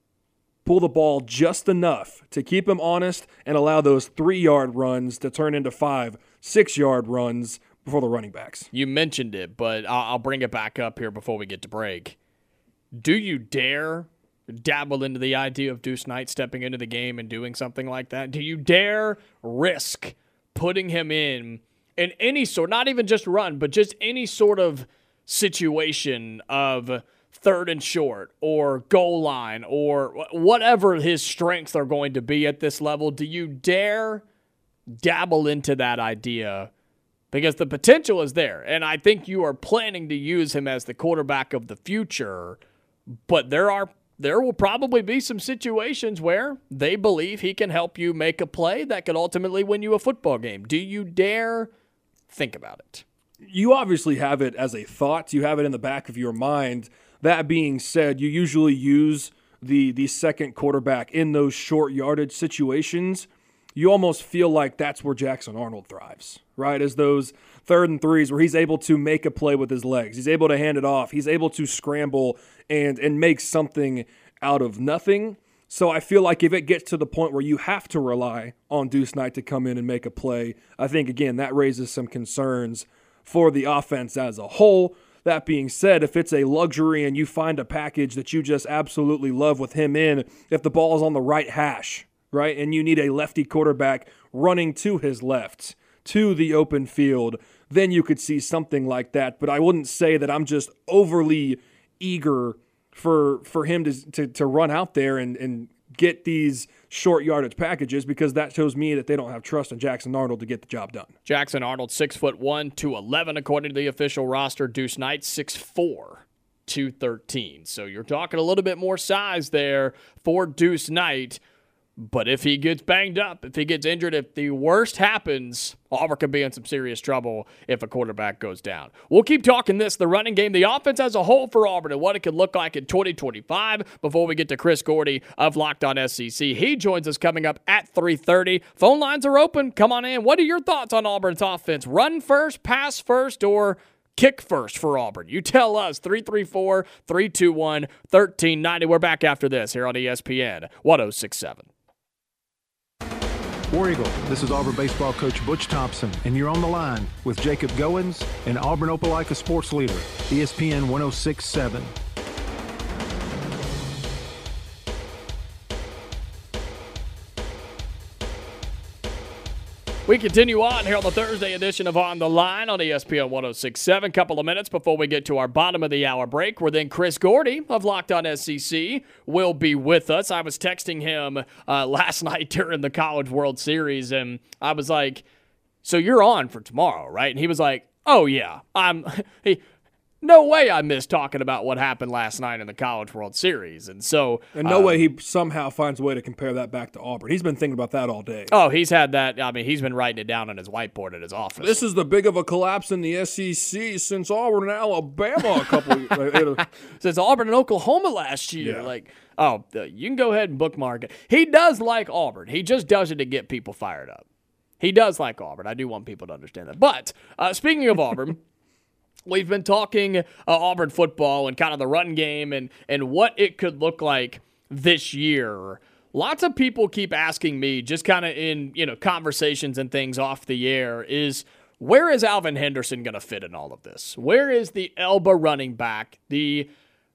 pull the ball just enough to keep him honest and allow those three-yard runs to turn into five, six-yard runs before the running backs. You mentioned it, but I'll bring it back up here before we get to break. Do you dare dabble into the idea of Deuce Knight stepping into the game and doing something like that? Do you dare risk putting him in in any sort, not even just run, but just any sort of situation of third and short or goal line or whatever his strengths are going to be at this level? Do you dare dabble into that idea? Because the potential is there, and I think you are planning to use him as the quarterback of the future, but there are there will probably be some situations where they believe he can help you make a play that could ultimately win you a football game. Do you dare think about it? You obviously have it as a thought. You have it in the back of your mind. That being said, you usually use the the second quarterback in those short yardage situations. You almost feel like that's where Jackson Arnold thrives, right? As those third and threes where he's able to make a play with his legs. He's able to hand it off. He's able to scramble and, and make something out of nothing. So I feel like if it gets to the point where you have to rely on Deuce Knight to come in and make a play, I think, again, that raises some concerns for the offense as a whole. That being said, if it's a luxury and you find a package that you just absolutely love with him in, if the ball is on the right hash, right, and you need a lefty quarterback running to his left, to the open field, then you could see something like that. But I wouldn't say that I'm just overly eager for for him to to, to run out there and, and get these short yardage packages, because that shows me that they don't have trust in Jackson Arnold to get the job done. Jackson Arnold, six foot one, two eleven according to the official roster. Deuce Knight, six four, two thirteen. So you're talking a little bit more size there for Deuce Knight. But if he gets banged up, if he gets injured, if the worst happens, Auburn could be in some serious trouble if a quarterback goes down. We'll keep talking this, the running game, the offense as a whole for Auburn, and what it could look like in twenty twenty-five before we get to Chris Gordy of Locked On S E C. He joins us coming up at three thirty. Phone lines are open. Come on in. What are your thoughts on Auburn's offense? Run first, pass first, or kick first for Auburn? You tell us. three three four, three two one, one three nine zero. We're back after this here on E S P N one oh six point seven. War Eagle, this is Auburn baseball coach Butch Thompson, and you're on the line with Jacob Goins and Auburn Opelika sports leader, E S P N one oh six point seven. We continue on here on the Thursday edition of On the Line on E S P N one oh six point seven. Couple of minutes before we get to our bottom of the hour break, where then Chris Gordy of Locked On S E C will be with us. I was texting him uh, last night during the College World Series, and I was like, so you're on for tomorrow, right? And he was like, oh, yeah. I'm. He, no way I miss talking about what happened last night in the College World Series. And so, and no uh, way he somehow finds a way to compare that back to Auburn. He's been thinking about that all day. Oh, he's had that. I mean, he's been writing it down on his whiteboard at his office. This is the big of a collapse in the S E C since Auburn and Alabama a couple years. Since Auburn and Oklahoma last year. Yeah. Like, oh, you can go ahead and bookmark it. He does like Auburn. He just does it to get people fired up. He does like Auburn. I do want people to understand that. But uh, speaking of Auburn, we've been talking uh, Auburn football and kind of the run game and, and what it could look like this year. Lots of people keep asking me, just kind of in you know conversations and things off the air, is where is Alvin Henderson going to fit in all of this? Where is the Elba running back, the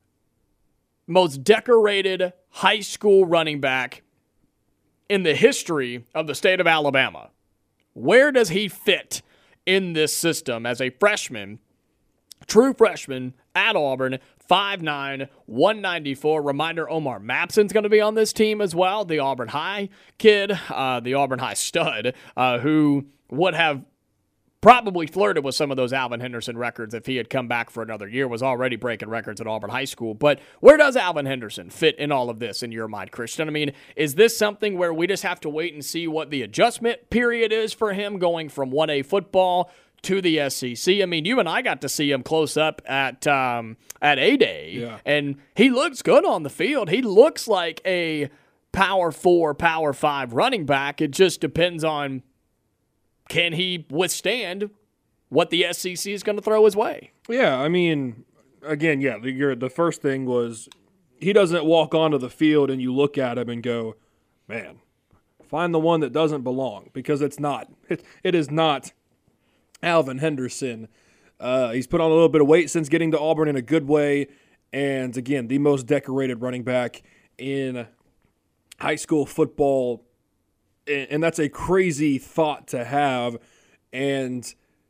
most decorated high school running back in the history of the state of Alabama? Where does he fit in this system as a freshman? True freshman at Auburn, five nine, one ninety-four. Reminder, Omar Mapson's going to be on this team as well, the Auburn High kid, uh, the Auburn High stud, uh, who would have probably flirted with some of those Alvin Henderson records if he had come back for another year, was already breaking records at Auburn High School. But where does Alvin Henderson fit in all of this in your mind, Christian? I mean, is this something where we just have to wait and see what the adjustment period is for him going from one A football to the S E C? I mean, you and I got to see him close up at um, at A-Day, yeah. and he looks good on the field. He looks like a power four, power five running back. It just depends on, can he withstand what the S E C is going to throw his way? Yeah, I mean, again, yeah, the, your, the first thing was he doesn't walk onto the field and you look at him and go, man, find the one that doesn't belong, because it's not. It, it is not Alvin Henderson. Uh, he's put on a little bit of weight since getting to Auburn in a good way. And again, the most decorated running back in high school football. And that's a crazy thought to have. And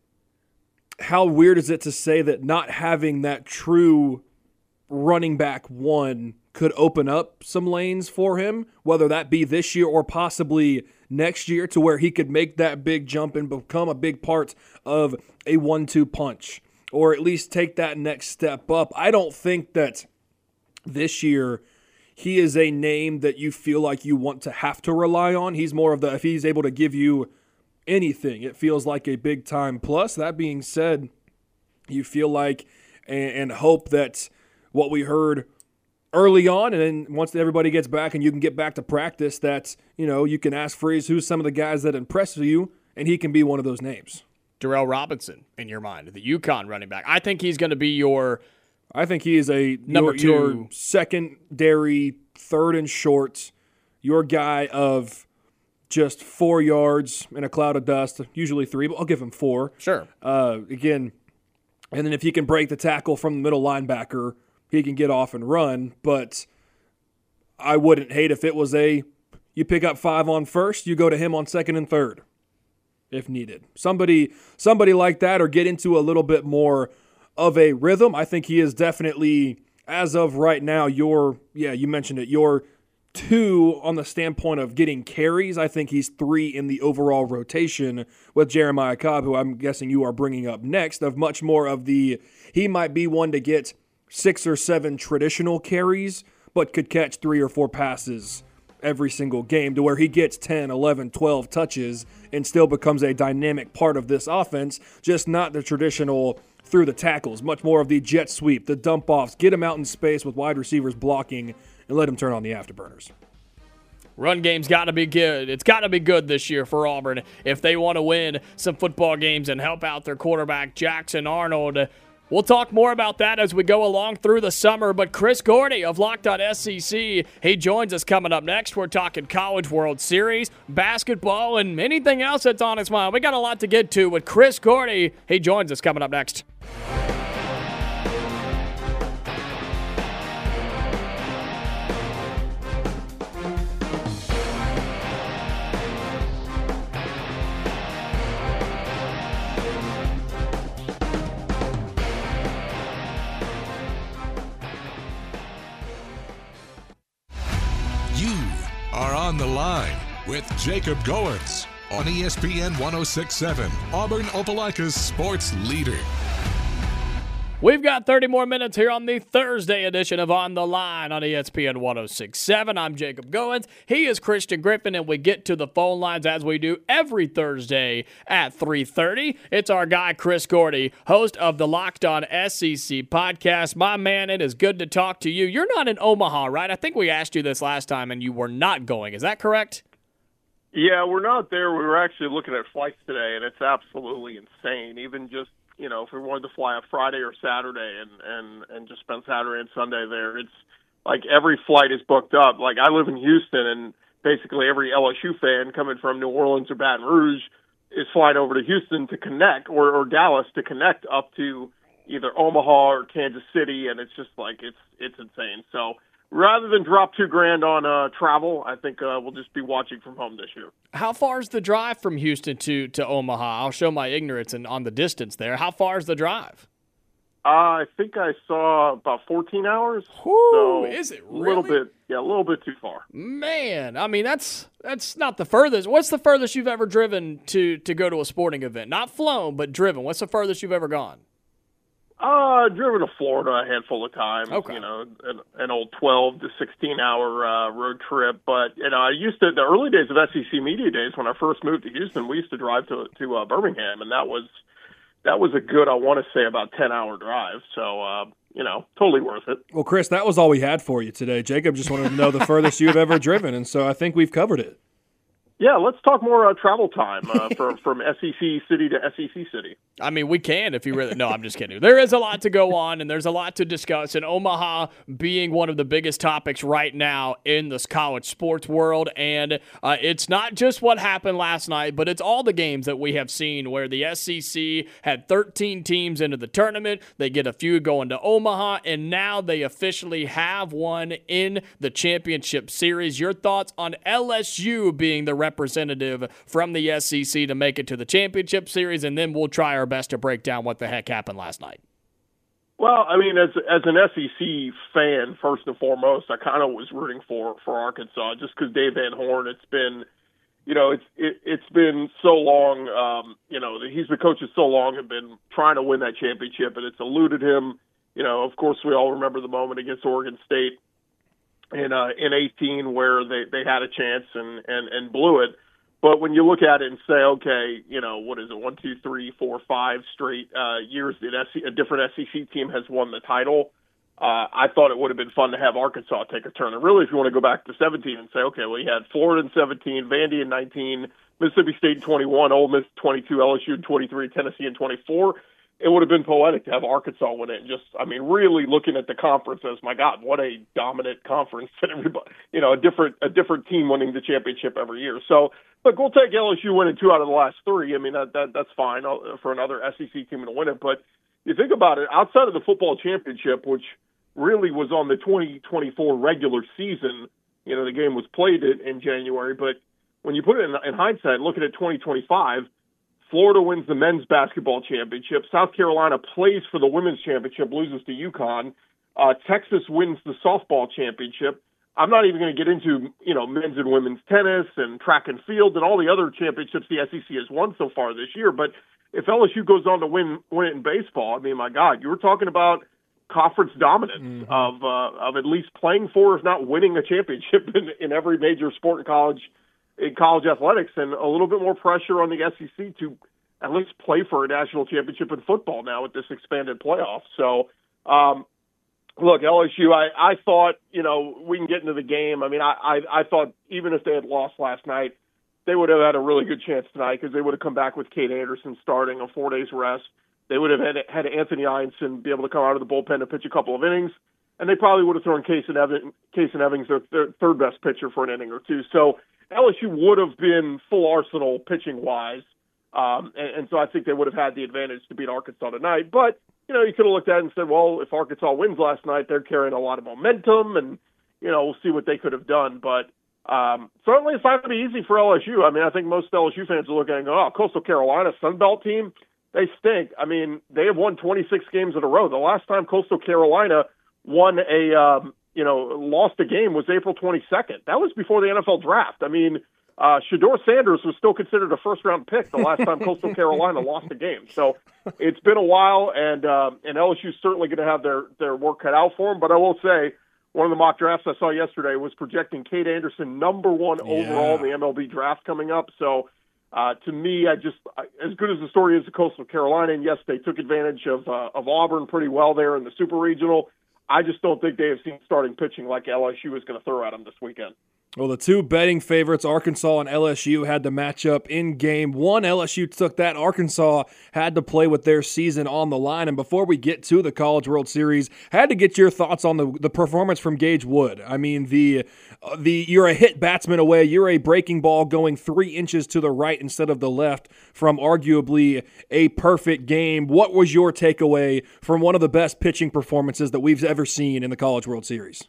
how weird is it to say that not having that true running back one could open up some lanes for him, whether that be this year or possibly next year, to where he could make that big jump and become a big part of a one two punch, or at least take that next step up. I don't think that this year he is a name that you feel like you want to have to rely on. He's more of the, if he's able to give you anything, it feels like a big time plus. That being said, you feel like and, and hope that what we heard early on, and then once everybody gets back and you can get back to practice, that, you know, you can ask Freeze who's some of the guys that impress you, and he can be one of those names. Darrell Robinson, in your mind, the UConn running back. I think he's going to be your I think he is a number your, two, your secondary, third and short, your guy of just four yards in a cloud of dust, usually three, but I'll give him four. Sure. Uh, again, and then if he can break the tackle from the middle linebacker, he can get off and run. But I wouldn't hate if it was a, you pick up five on first, you go to him on second and third if needed. Somebody, somebody like that, or get into a little bit more of a rhythm. I think he is definitely, as of right now, your, yeah, you mentioned it, your two on the standpoint of getting carries. I think he's three in the overall rotation with Jeremiah Cobb, who I'm guessing you are bringing up next, of much more of the, he might be one to get six or seven traditional carries, but could catch three or four passes every single game, to where he gets ten, eleven, twelve touches and still becomes a dynamic part of this offense, just not the traditional through the tackles, much more of the jet sweep, the dump offs, get him out in space with wide receivers blocking and let him turn on the afterburners. Run game's got to be good. It's got to be good this year for Auburn if they want to win some football games and help out their quarterback, Jackson Arnold. We'll talk more about that as we go along through the summer, but Chris Gordy of Locked On S E C, he joins us coming up next. We're talking College World Series, basketball, and anything else that's on his mind. We got a lot to get to with Chris Gordy. He joins us coming up next. On the Line with Jacob Goins on E S P N one oh six point seven, Auburn Opelika's sports leader. We've got thirty more minutes here on the Thursday edition of On the Line on E S P N one oh six point seven. I'm Jacob Goins. He is Christian Griffin, and we get to the phone lines as we do every Thursday at three thirty. It's our guy, Chris Gordy, host of the Locked On S E C podcast. My man, it is good to talk to you. You're not in Omaha, right? I think we asked you this last time, and you were not going. Is that correct? Yeah, we're not there. We were actually looking at flights today, and it's absolutely insane. Even just, you know, if we wanted to fly a Friday or Saturday and, and, and just spend Saturday and Sunday there, it's like every flight is booked up. Like, I live in Houston, and basically every L S U fan coming from New Orleans or Baton Rouge is flying over to Houston to connect, or, or Dallas to connect up to either Omaha or Kansas City, and it's just like it's it's insane. So rather than drop two grand on uh, travel, I think uh, we'll just be watching from home this year. How far is the drive from Houston to, to Omaha? I'll show my ignorance and on the distance there. How far is the drive? Uh, I think I saw about fourteen hours. Whew, so is it really? A little bit, yeah, a little bit too far. Man, I mean, that's that's not the furthest. What's the furthest you've ever driven to, to go to a sporting event? Not flown, but driven. What's the furthest you've ever gone? Uh, driven to Florida a handful of times. Okay. You know, an, an old twelve to sixteen hour uh, road trip. But you know, I used to the early days of S E C media days when I first moved to Houston. We used to drive to to uh, Birmingham, and that was that was a good, I want to say, about ten hour drive. So uh, you know, totally worth it. Well, Chris, that was all we had for you today. Jacob just wanted to know the furthest you've ever driven, and so I think we've covered it. Yeah, let's talk more uh, travel time uh, for, from S E C city to S E C city. I mean, we can if you really – no, I'm just kidding. There is a lot to go on, and there's a lot to discuss, and Omaha being one of the biggest topics right now in this college sports world. And uh, it's not just what happened last night, but it's all the games that we have seen where the S E C had thirteen teams into the tournament. They get a few going to Omaha, and now they officially have one in the championship series. Your thoughts on L S U being the representative from the S E C to make it to the championship series, and then we'll try our best to break down what the heck happened last night. Well, I mean, as as an S E C fan, first and foremost, I kind of was rooting for, for Arkansas just because Dave Van Horn. It's been, you know, it's it, it's been so long. Um, you know, he's been coaching so long and been trying to win that championship, and it's eluded him. You know, of course, we all remember the moment against Oregon State in uh, in eighteen where they, they had a chance and, and, and blew it. But when you look at it and say, okay, you know, what is it, one, two, three, four, five straight uh, years that S- a different S E C team has won the title, uh, I thought it would have been fun to have Arkansas take a turn. And really, if you want to go back to seventeen and say, okay, well, you had Florida in seventeen, Vandy in nineteen, Mississippi State in twenty-one, Ole Miss twenty-two, L S U in twenty-three, Tennessee in twenty-four, it would have been poetic to have Arkansas win it. Just, I mean, really looking at the conference as, my God, what a dominant conference that everybody, you know, a different a different team winning the championship every year. So, look, we'll take L S U winning two out of the last three. I mean, that, that that's fine for another S E C team to win it. But you think about it, outside of the football championship, which really was on the twenty twenty-four regular season, you know, the game was played in January. But when you put it in, in hindsight, looking at twenty twenty-five, Florida wins the men's basketball championship. South Carolina plays for the women's championship, loses to UConn. Uh, Texas wins the softball championship. I'm not even going to get into, you know, men's and women's tennis and track and field and all the other championships the S E C has won so far this year. But if L S U goes on to win win it in baseball, I mean, my God, you were talking about conference dominance mm-hmm. of uh, of at least playing for, if not winning, a championship in, in every major sport in college. in college athletics, and a little bit more pressure on the S E C to at least play for a national championship in football now with this expanded playoff. So, um, look, L S U, I, I thought, you know, we can get into the game. I mean, I, I, I thought even if they had lost last night, they would have had a really good chance tonight because they would have come back with Kate Anderson starting on four days rest. They would have had, had Anthony Einson be able to come out of the bullpen and pitch a couple of innings, and they probably would have thrown Case and Evans, Case and Evans their, their third best pitcher for an inning or two. So L S U would have been full arsenal pitching-wise, um, and, and so I think they would have had the advantage to beat Arkansas tonight. But, you know, you could have looked at it and said, well, if Arkansas wins last night, they're carrying a lot of momentum, and, you know, we'll see what they could have done. But um, certainly it's not going to be easy for L S U. I mean, I think most L S U fans are looking and go, oh, Coastal Carolina, Sun Belt team, they stink. I mean, they have won twenty-six games in a row. The last time Coastal Carolina won a um, – you know, lost a game was April twenty-second. That was before the N F L draft. I mean, uh, Shedeur Sanders was still considered a first-round pick the last time Coastal Carolina lost a game. So it's been a while, and uh, and L S U's certainly going to have their, their work cut out for them. But I will say, one of the mock drafts I saw yesterday was projecting Cade Anderson number one yeah. overall in the M L B draft coming up. So uh, to me, I just as good as the story is of Coastal Carolina, and yes, they took advantage of uh, of Auburn pretty well there in the Super Regional. I just don't think they have seen starting pitching like L S U is going to throw at them this weekend. Well, the two betting favorites, Arkansas and L S U, had to match up in game one. L S U took that. Arkansas had to play with their season on the line. And before we get to the College World Series, I had to get your thoughts on the, the performance from Gage Wood. I mean, the uh, the you're a hit batsman away. You're a breaking ball going three inches to the right instead of the left from arguably a perfect game. What was your takeaway from one of the best pitching performances that we've ever seen in the College World Series?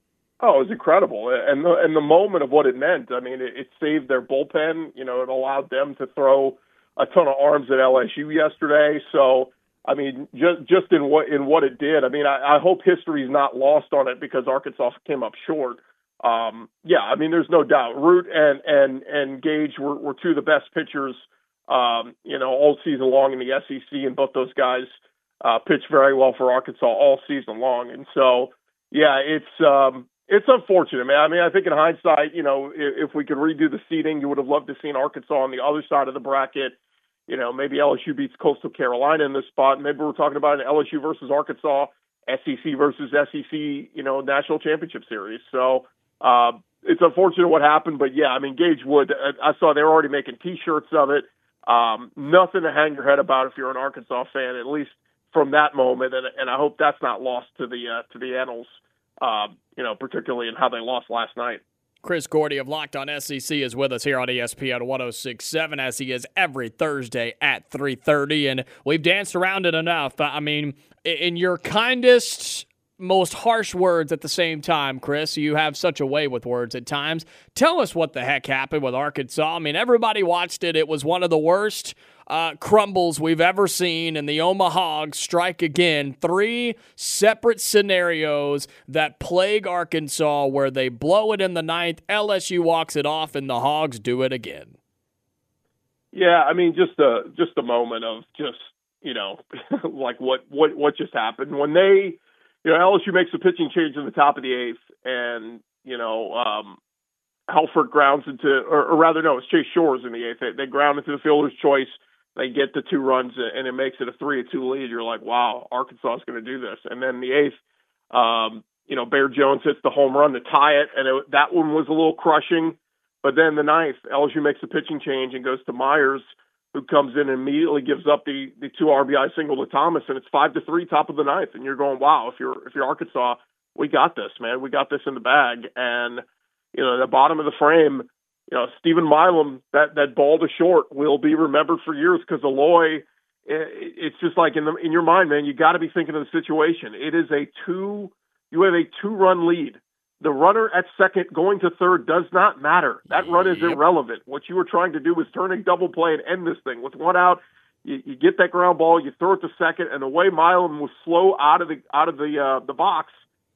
Oh, it was incredible. And the, and the moment of what it meant, I mean, it, it saved their bullpen. You know, it allowed them to throw a ton of arms at L S U yesterday. So, I mean, just just in what in what it did, I mean, I, I hope history is not lost on it because Arkansas came up short. Um, yeah, I mean, there's no doubt. Root and and and Gage were, were two of the best pitchers, um, you know, all season long in the S E C, and both those guys uh, pitched very well for Arkansas all season long. And so, yeah, it's um, It's unfortunate, man. I mean, I think in hindsight, you know, if, if we could redo the seeding, you would have loved to seen Arkansas on the other side of the bracket. You know, maybe L S U beats Coastal Carolina in this spot. Maybe we're talking about an L S U versus Arkansas, S E C versus S E C, you know, national championship series. So uh, it's unfortunate what happened, but yeah, I mean, Gage Wood, I, I saw they were already making T-shirts of it. Um, nothing to hang your head about if you're an Arkansas fan, at least from that moment, and, and I hope that's not lost to the uh, to the annals. Uh, you know, particularly in how they lost last night. Chris Gordy of Locked On S E C is with us here on E S P N one oh six point seven, as he is every Thursday at three thirty, and we've danced around it enough. I mean, in your kindest, most harsh words at the same time, Chris, you have such a way with words at times. Tell us what the heck happened with Arkansas. I mean, everybody watched it. It was one of the worst Uh, crumbles we've ever seen, and the Omaha Hogs strike again. Three separate scenarios that plague Arkansas where they blow it in the ninth, L S U walks it off, and the Hogs do it again. Yeah, I mean, just a just a moment of just, you know, like what, what, what just happened. When they, you know, L S U makes a pitching change in the top of the eighth, and, you know, um, Halford grounds into, or, or rather, no, it's Chase Shores in the eighth. They, they ground into the fielder's choice. They get the two runs, and it makes it a three to two lead. You're like, wow, Arkansas is going to do this. And then the eighth, um, you know, Bear Jones hits the home run to tie it, and it, that one was a little crushing. But then the ninth, L S U makes a pitching change and goes to Myers, who comes in and immediately gives up the, the two R B I single to Thomas, and it's five to three, top of the ninth. And you're going, wow, if you're if you're Arkansas, we got this, man. We got this in the bag. And you know, the bottom of the frame. You know, Stephen Milam, that, that ball to short will be remembered for years because Aloy, it's just like in the in your mind, man, you got to be thinking of the situation. It is a two, you have a two-run lead. The runner at second going to third does not matter. That run is irrelevant. What you were trying to do was turn a double play and end this thing. With one out, you, you get that ground ball, you throw it to second, and the way Milam was slow out of the out of the uh, the box,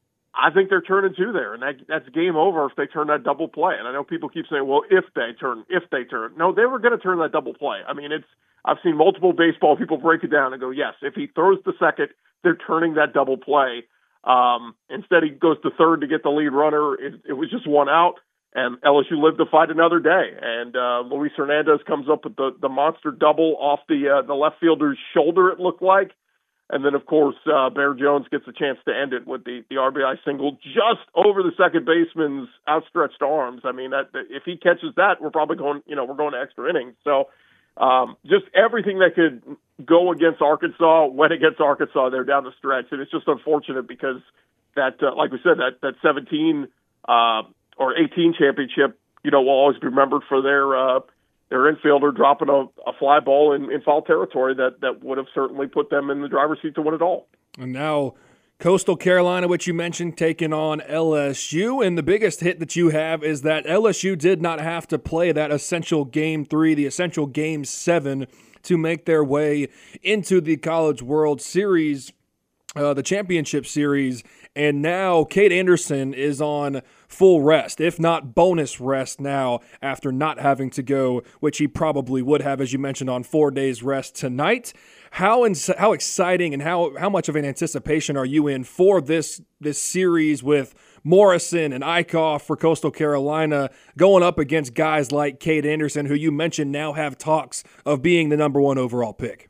I think they're turning two there, and that, that's game over if they turn that double play. And I know people keep saying, well, if they turn, if they turn. No, they were going to turn that double play. I mean, it's I've seen multiple baseball people break it down and go, yes, if he throws the second, they're turning that double play. Um, instead, he goes to third to get the lead runner. It, it was just one out, and L S U lived to fight another day. And uh, Luis Hernandez comes up with the, the monster double off the uh, the left fielder's shoulder, it looked like. And then, of course, uh, Bear Jones gets a chance to end it with the, the R B I single just over the second baseman's outstretched arms. I mean, that, that if he catches that, we're probably going, you know, we're going to extra innings. So um, just everything that could go against Arkansas went against Arkansas there down the stretch. And it's just unfortunate because that, uh, like we said, that, that seventeen uh, or eighteen championship, you know, will always be remembered for their uh, their infielder dropping a, a fly ball in, in foul territory that, that would have certainly put them in the driver's seat to win it all. And now Coastal Carolina, which you mentioned, taking on L S U. And the biggest hit that you have is that L S U did not have to play that essential game three, the essential game seven, to make their way into the College World Series, uh, the championship series. And now Cade Anderson is on full rest, if not bonus rest now after not having to go, which he probably would have, as you mentioned, on four days rest tonight. How ins- how exciting and how how much of an anticipation are you in for this this series with Morrison and Eichhoff for Coastal Carolina going up against guys like Cade Anderson, who you mentioned now have talks of being the number one overall pick?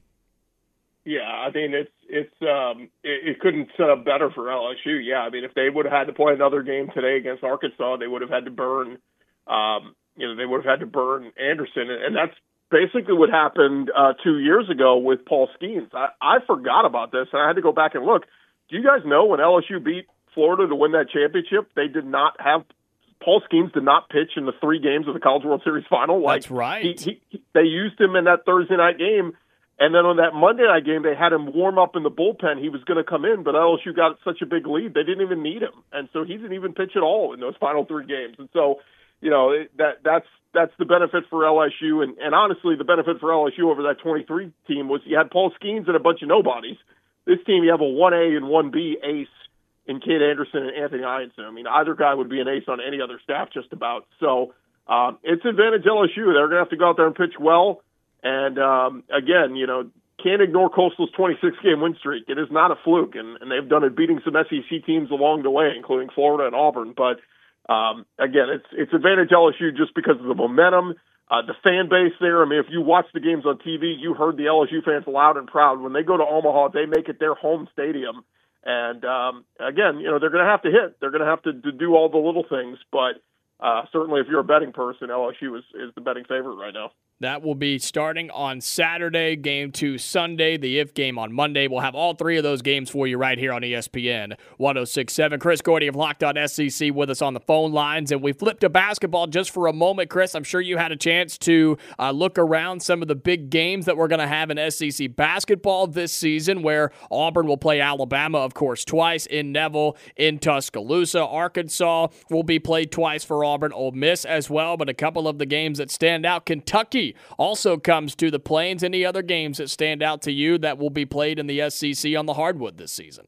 Yeah, I mean, it's it's um, it, it couldn't set up better for L S U. Yeah, I mean, if they would have had to play another game today against Arkansas, they would have had to burn, um, you know, they would have had to burn Anderson, and that's basically what happened uh, two years ago with Paul Skeens. I, I forgot about this, and I had to go back and look. Do you guys know when L S U beat Florida to win that championship, they did not have Paul Skeens did not pitch in the three games of the College World Series final. Like, that's right. He, he, he, they used him in that Thursday night game. And then on that Monday night game, they had him warm up in the bullpen. He was going to come in, but L S U got such a big lead, they didn't even need him. And so he didn't even pitch at all in those final three games. And so, you know, that that's that's the benefit for L S U. And, and honestly, the benefit for L S U over that twenty-three team was you had Paul Skeens and a bunch of nobodies. This team, you have a one A and one B ace in Cade Anderson and Anthony Ianson. I mean, either guy would be an ace on any other staff just about. So um, it's advantage L S U. They're going to have to go out there and pitch well. And, um, again, you know, can't ignore Coastal's twenty-six game win streak. It is not a fluke, and, and they've done it beating some S E C teams along the way, including Florida and Auburn. But, um, again, it's it's advantage L S U just because of the momentum, uh, the fan base there. I mean, if you watch the games on T V, you heard the L S U fans loud and proud. When they go to Omaha, they make it their home stadium. And, um, again, you know, they're going to have to hit. They're going to have to, to do all the little things. But uh, certainly if you're a betting person, L S U is, is the betting favorite right now. That will be starting on Saturday, game two Sunday, the If game on Monday. We'll have all three of those games for you right here on E S P N one oh six point seven. Chris Gordy of Locked On S E C with us on the phone lines, and we flipped to basketball just for a moment. Chris, I'm sure you had a chance to uh, look around some of the big games that we're going to have in S E C basketball this season, where Auburn will play Alabama, of course, twice in Neville, in Tuscaloosa. Arkansas will be played twice for Auburn, Ole Miss as well, but a couple of the games that stand out, Kentucky also comes to the Plains. Any other games that stand out to you that will be played in the S E C on the hardwood this season?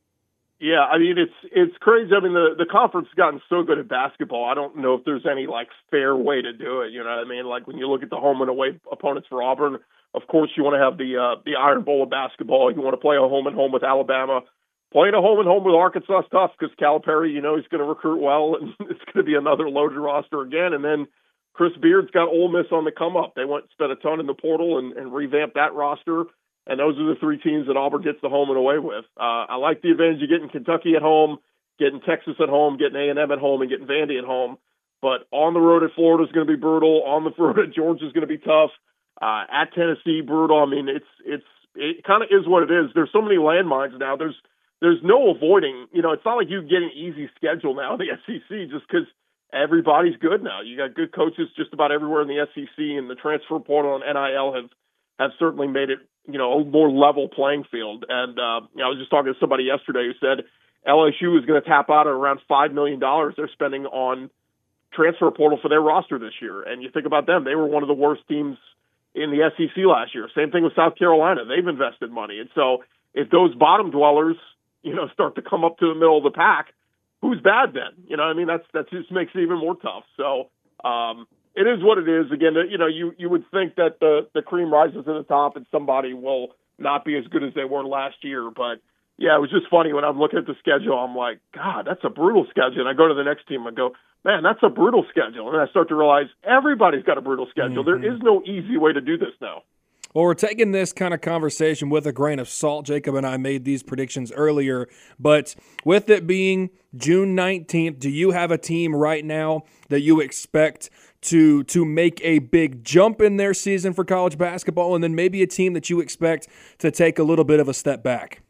Yeah, I mean, it's it's crazy. I mean, the, the conference has gotten so good at basketball. I don't know if there's any, like, fair way to do it. You know what I mean? Like, when you look at the home and away opponents for Auburn, of course you want to have the uh, the Iron Bowl of basketball. You want to play a home and home with Alabama. Playing a home and home with Arkansas is tough because Calipari, you know, he's going to recruit well, and it's going to be another loaded roster again. And then Chris Beard's got Ole Miss on the come up. They went spent a ton in the portal and, and revamped that roster. And those are the three teams that Auburn gets the home and away with. Uh, I like the advantage of getting Kentucky at home, getting Texas at home, getting A and M at home, and getting Vandy at home. But on the road at Florida is going to be brutal. On the road at Georgia is going to be tough. Uh, at Tennessee, brutal. I mean, it's it's it kind of is what it is. There's so many landmines now. There's there's no avoiding. You know, it's not like you get an easy schedule now in the S E C just because everybody's good now. You got good coaches just about everywhere in the S E C, and the transfer portal and N I L have have certainly made it, you know, a more level playing field. And uh, you know, I was just talking to somebody yesterday who said L S U is going to tap out at around five million dollars they're spending on transfer portal for their roster this year. And you think about them, they were one of the worst teams in the S E C last year. Same thing with South Carolina. They've invested money. And so if those bottom dwellers, you know, start to come up to the middle of the pack, who's bad then? You know, I mean, that's that just makes it even more tough. So um, it is what it is. Again, you know, you, you would think that the, the cream rises to the top and somebody will not be as good as they were last year. But, yeah, it was just funny when I'm looking at the schedule. I'm like, God, that's a brutal schedule. And I go to the next team and go, man, that's a brutal schedule. And I start to realize everybody's got a brutal schedule. Mm-hmm. There is no easy way to do this now. Well, we're taking this kind of conversation with a grain of salt. Jacob and I made these predictions earlier, but with it being June nineteenth, do you have a team right now that you expect to to make a big jump in their season for college basketball, and then maybe a team that you expect to take a little bit of a step back?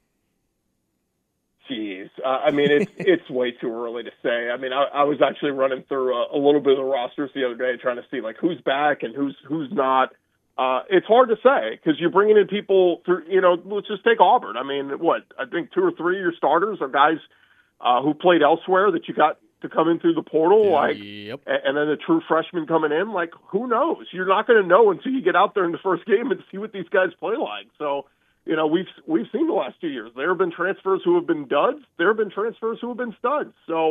Jeez. Uh, I mean, it's it's way too early to say. I mean, I, I was actually running through a, a little bit of the rosters the other day trying to see, like, who's back and who's who's not. Uh, it's hard to say because you're bringing in people through, you know, let's just take Auburn. I mean, what, I think two or three of your starters are guys uh, who played elsewhere that you got to come in through the portal, like, yep. and then the true freshman coming in, like, who knows? You're not going to know until you get out there in the first game and see what these guys play like. So, you know, we've we've seen the last two years. There have been transfers who have been duds. There have been transfers who have been studs. So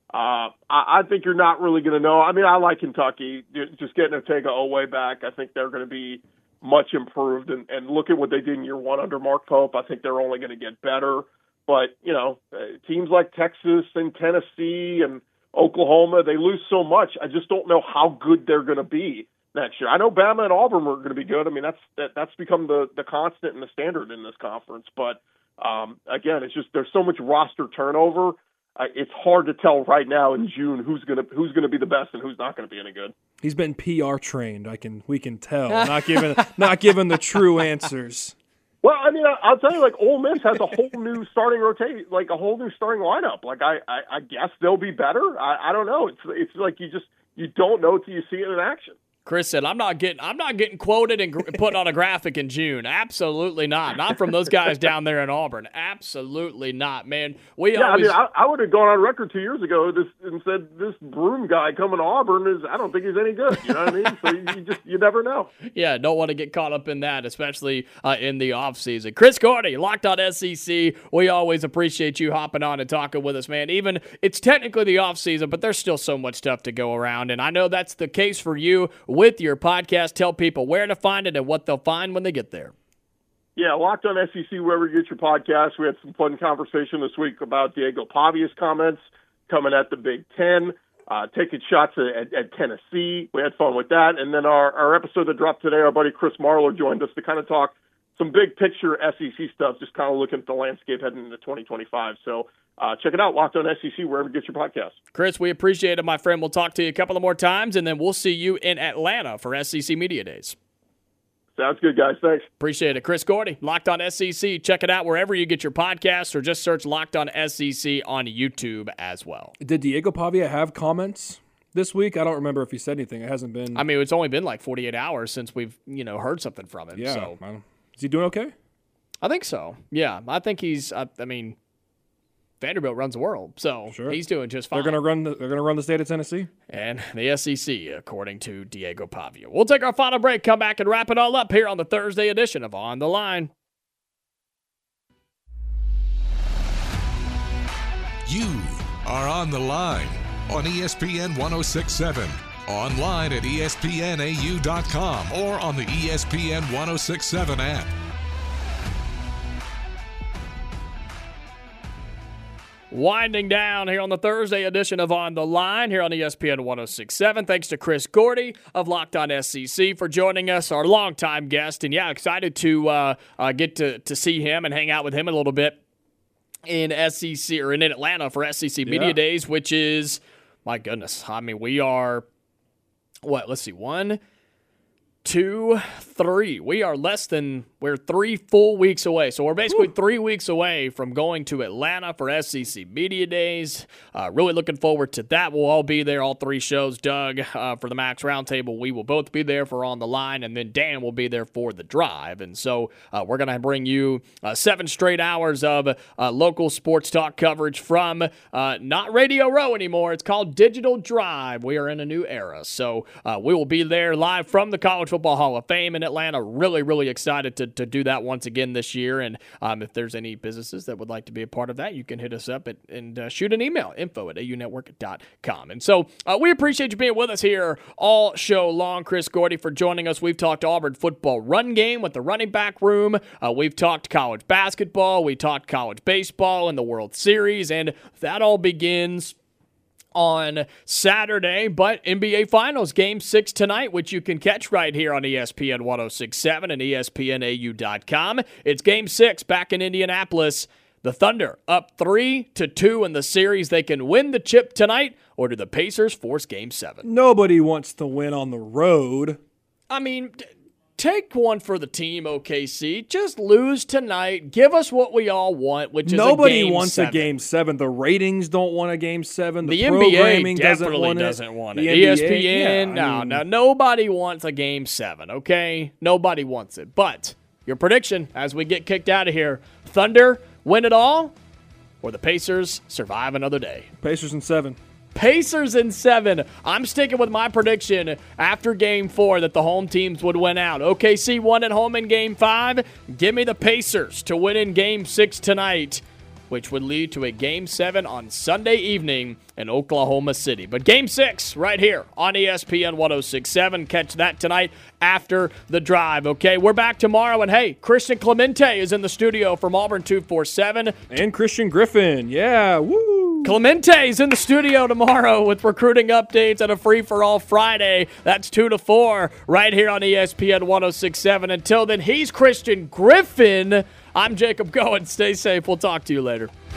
Uh, I, I think you're not really going to know. I mean, I like Kentucky. Just getting Ortega Oweh back, I think they're going to be much improved. And, and look at what they did in year one under Mark Pope. I think they're only going to get better. But, you know, teams like Texas and Tennessee and Oklahoma, they lose so much. I just don't know how good they're going to be next year. I know Bama and Auburn are going to be good. I mean, that's that, that's become the, the constant and the standard in this conference. But, um, again, it's just there's so much roster turnover. Uh, it's hard to tell right now in June who's gonna who's gonna be the best and who's not gonna be any good. He's been P R trained. I can we can tell. Not giving not giving the true answers. Well, I mean, I, I'll tell you, like Ole Miss has a whole new starting rotation, like a whole new starting lineup. Like I, I, I guess they'll be better. I, I don't know. It's it's like you just you don't know till you see it in action. Chris said, "I'm not getting, I'm not getting quoted and gr- put on a graphic in June. Absolutely not. Not from those guys down there in Auburn. Absolutely not, man. We yeah, always, I mean, I, I would have gone on record two years ago this, and said this Broom guy coming to Auburn is, I don't think he's any good. You know what I mean? So you, you just, you never know. Yeah, don't want to get caught up in that, especially uh, in the off season. Chris Gordy, Locked On S E C. We always appreciate you hopping on and talking with us, man. Even it's technically the off season, but there's still so much stuff to go around, and I know that's the case for you with your podcast. Tell people where to find it and what they'll find when they get there. Yeah, Locked On S E C, wherever you get your podcast. We had some fun conversation this week about Diego Pavia's comments coming at the Big Ten, uh, taking shots at, at Tennessee. We had fun with that. And then our, our episode that dropped today, our buddy Chris Marlowe joined us to kind of talk some big picture S E C stuff, just kind of looking at the landscape heading into twenty twenty-five. So uh, check it out, Locked On S E C, wherever you get your podcast. Chris, we appreciate it, my friend. We'll talk to you a couple of more times, and then we'll see you in Atlanta for S E C Media Days. Sounds good, guys. Thanks. Appreciate it. Chris Gordy, Locked On S E C. Check it out wherever you get your podcasts, or just search Locked On S E C on YouTube as well. Did Diego Pavia have comments this week? I don't remember if he said anything. It hasn't been. I mean, it's only been like forty-eight hours since we've, you know, heard something from him. Yeah. So. I don't, is he doing okay? I think so. Yeah, I think he's. I, I mean, Vanderbilt runs the world, so sure. He's doing just fine. They're gonna run. The, they're gonna run the state of Tennessee and the S E C, according to Diego Pavia. We'll take our final break, come back, and wrap it all up here on the Thursday edition of On the Line. You are on the line on E S P N one oh six point seven, online at E S P N A U dot com, or on the E S P N one oh six point seven app. Winding down here on the Thursday edition of On the Line here on E S P N one oh six point seven. Thanks to Chris Gordy of Locked On S E C for joining us, our longtime guest. And, yeah, excited to uh, uh, get to, to see him and hang out with him a little bit in S E C or in Atlanta for S E C Media yeah. Days, which is, my goodness, I mean, we are, what, let's see, one, two, three. We are less than, we're three full weeks away. So we're basically Woo. three weeks away from going to Atlanta for S E C Media Days. Uh, really looking forward to that. We'll all be there, all three shows. Doug uh, for the Max Roundtable, we will both be there for On the Line, and then Dan will be there for The Drive. And so uh, we're going to bring you uh, seven straight hours of uh, local sports talk coverage from uh, not Radio Row anymore. It's called Digital Drive. We are in a new era. So uh, we will be there live from the College Football Hall of Fame in Atlanta. Really, really excited to, to do that once again this year. And um, if there's any businesses that would like to be a part of that, you can hit us up at, and uh, shoot an email, info at a u network dot com. And so uh, we appreciate you being with us here all show long. Chris Gordy for joining us. We've talked Auburn football run game with the running back room. Uh, we've talked college basketball. We talked college baseball and the World Series. And that all begins on Saturday, but N B A Finals Game six tonight, which you can catch right here on E S P N one oh six point seven and E S P N A U dot com. It's Game six back in Indianapolis. The Thunder up three to two in the series. They can win the chip tonight, or do the Pacers force Game seven? Nobody wants to win on the road. I mean, take one for the team, O K C. Just lose tonight. Give us what we all want, which is Nobody a game wants seven. a game seven. The ratings don't want a game seven. The, The N B A programming definitely doesn't want doesn't it. want it. The E S N B A, P N, yeah, no, I mean, no, nobody wants a game seven, okay? Nobody wants it. But your prediction as we get kicked out of here, Thunder win it all, or the Pacers survive another day? Pacers in seven. Pacers in seven. I'm sticking with my prediction after game four that the home teams would win out. O K C won at home in game five. Give me the Pacers to win in game six tonight. which would lead to a Game seven on Sunday evening in Oklahoma City. But Game six right here on E S P N one oh six point seven. Catch that tonight after the drive, okay? We're back tomorrow, and hey, Christian Clemente is in the studio from Auburn two forty-seven. And Christian Griffin, yeah, woo! Clemente is in the studio tomorrow with recruiting updates and a free-for-all Friday. That's two to four right here on E S P N one oh six point seven. Until then, he's Christian Griffin. I'm Jacob Goins. Stay safe. We'll talk to you later.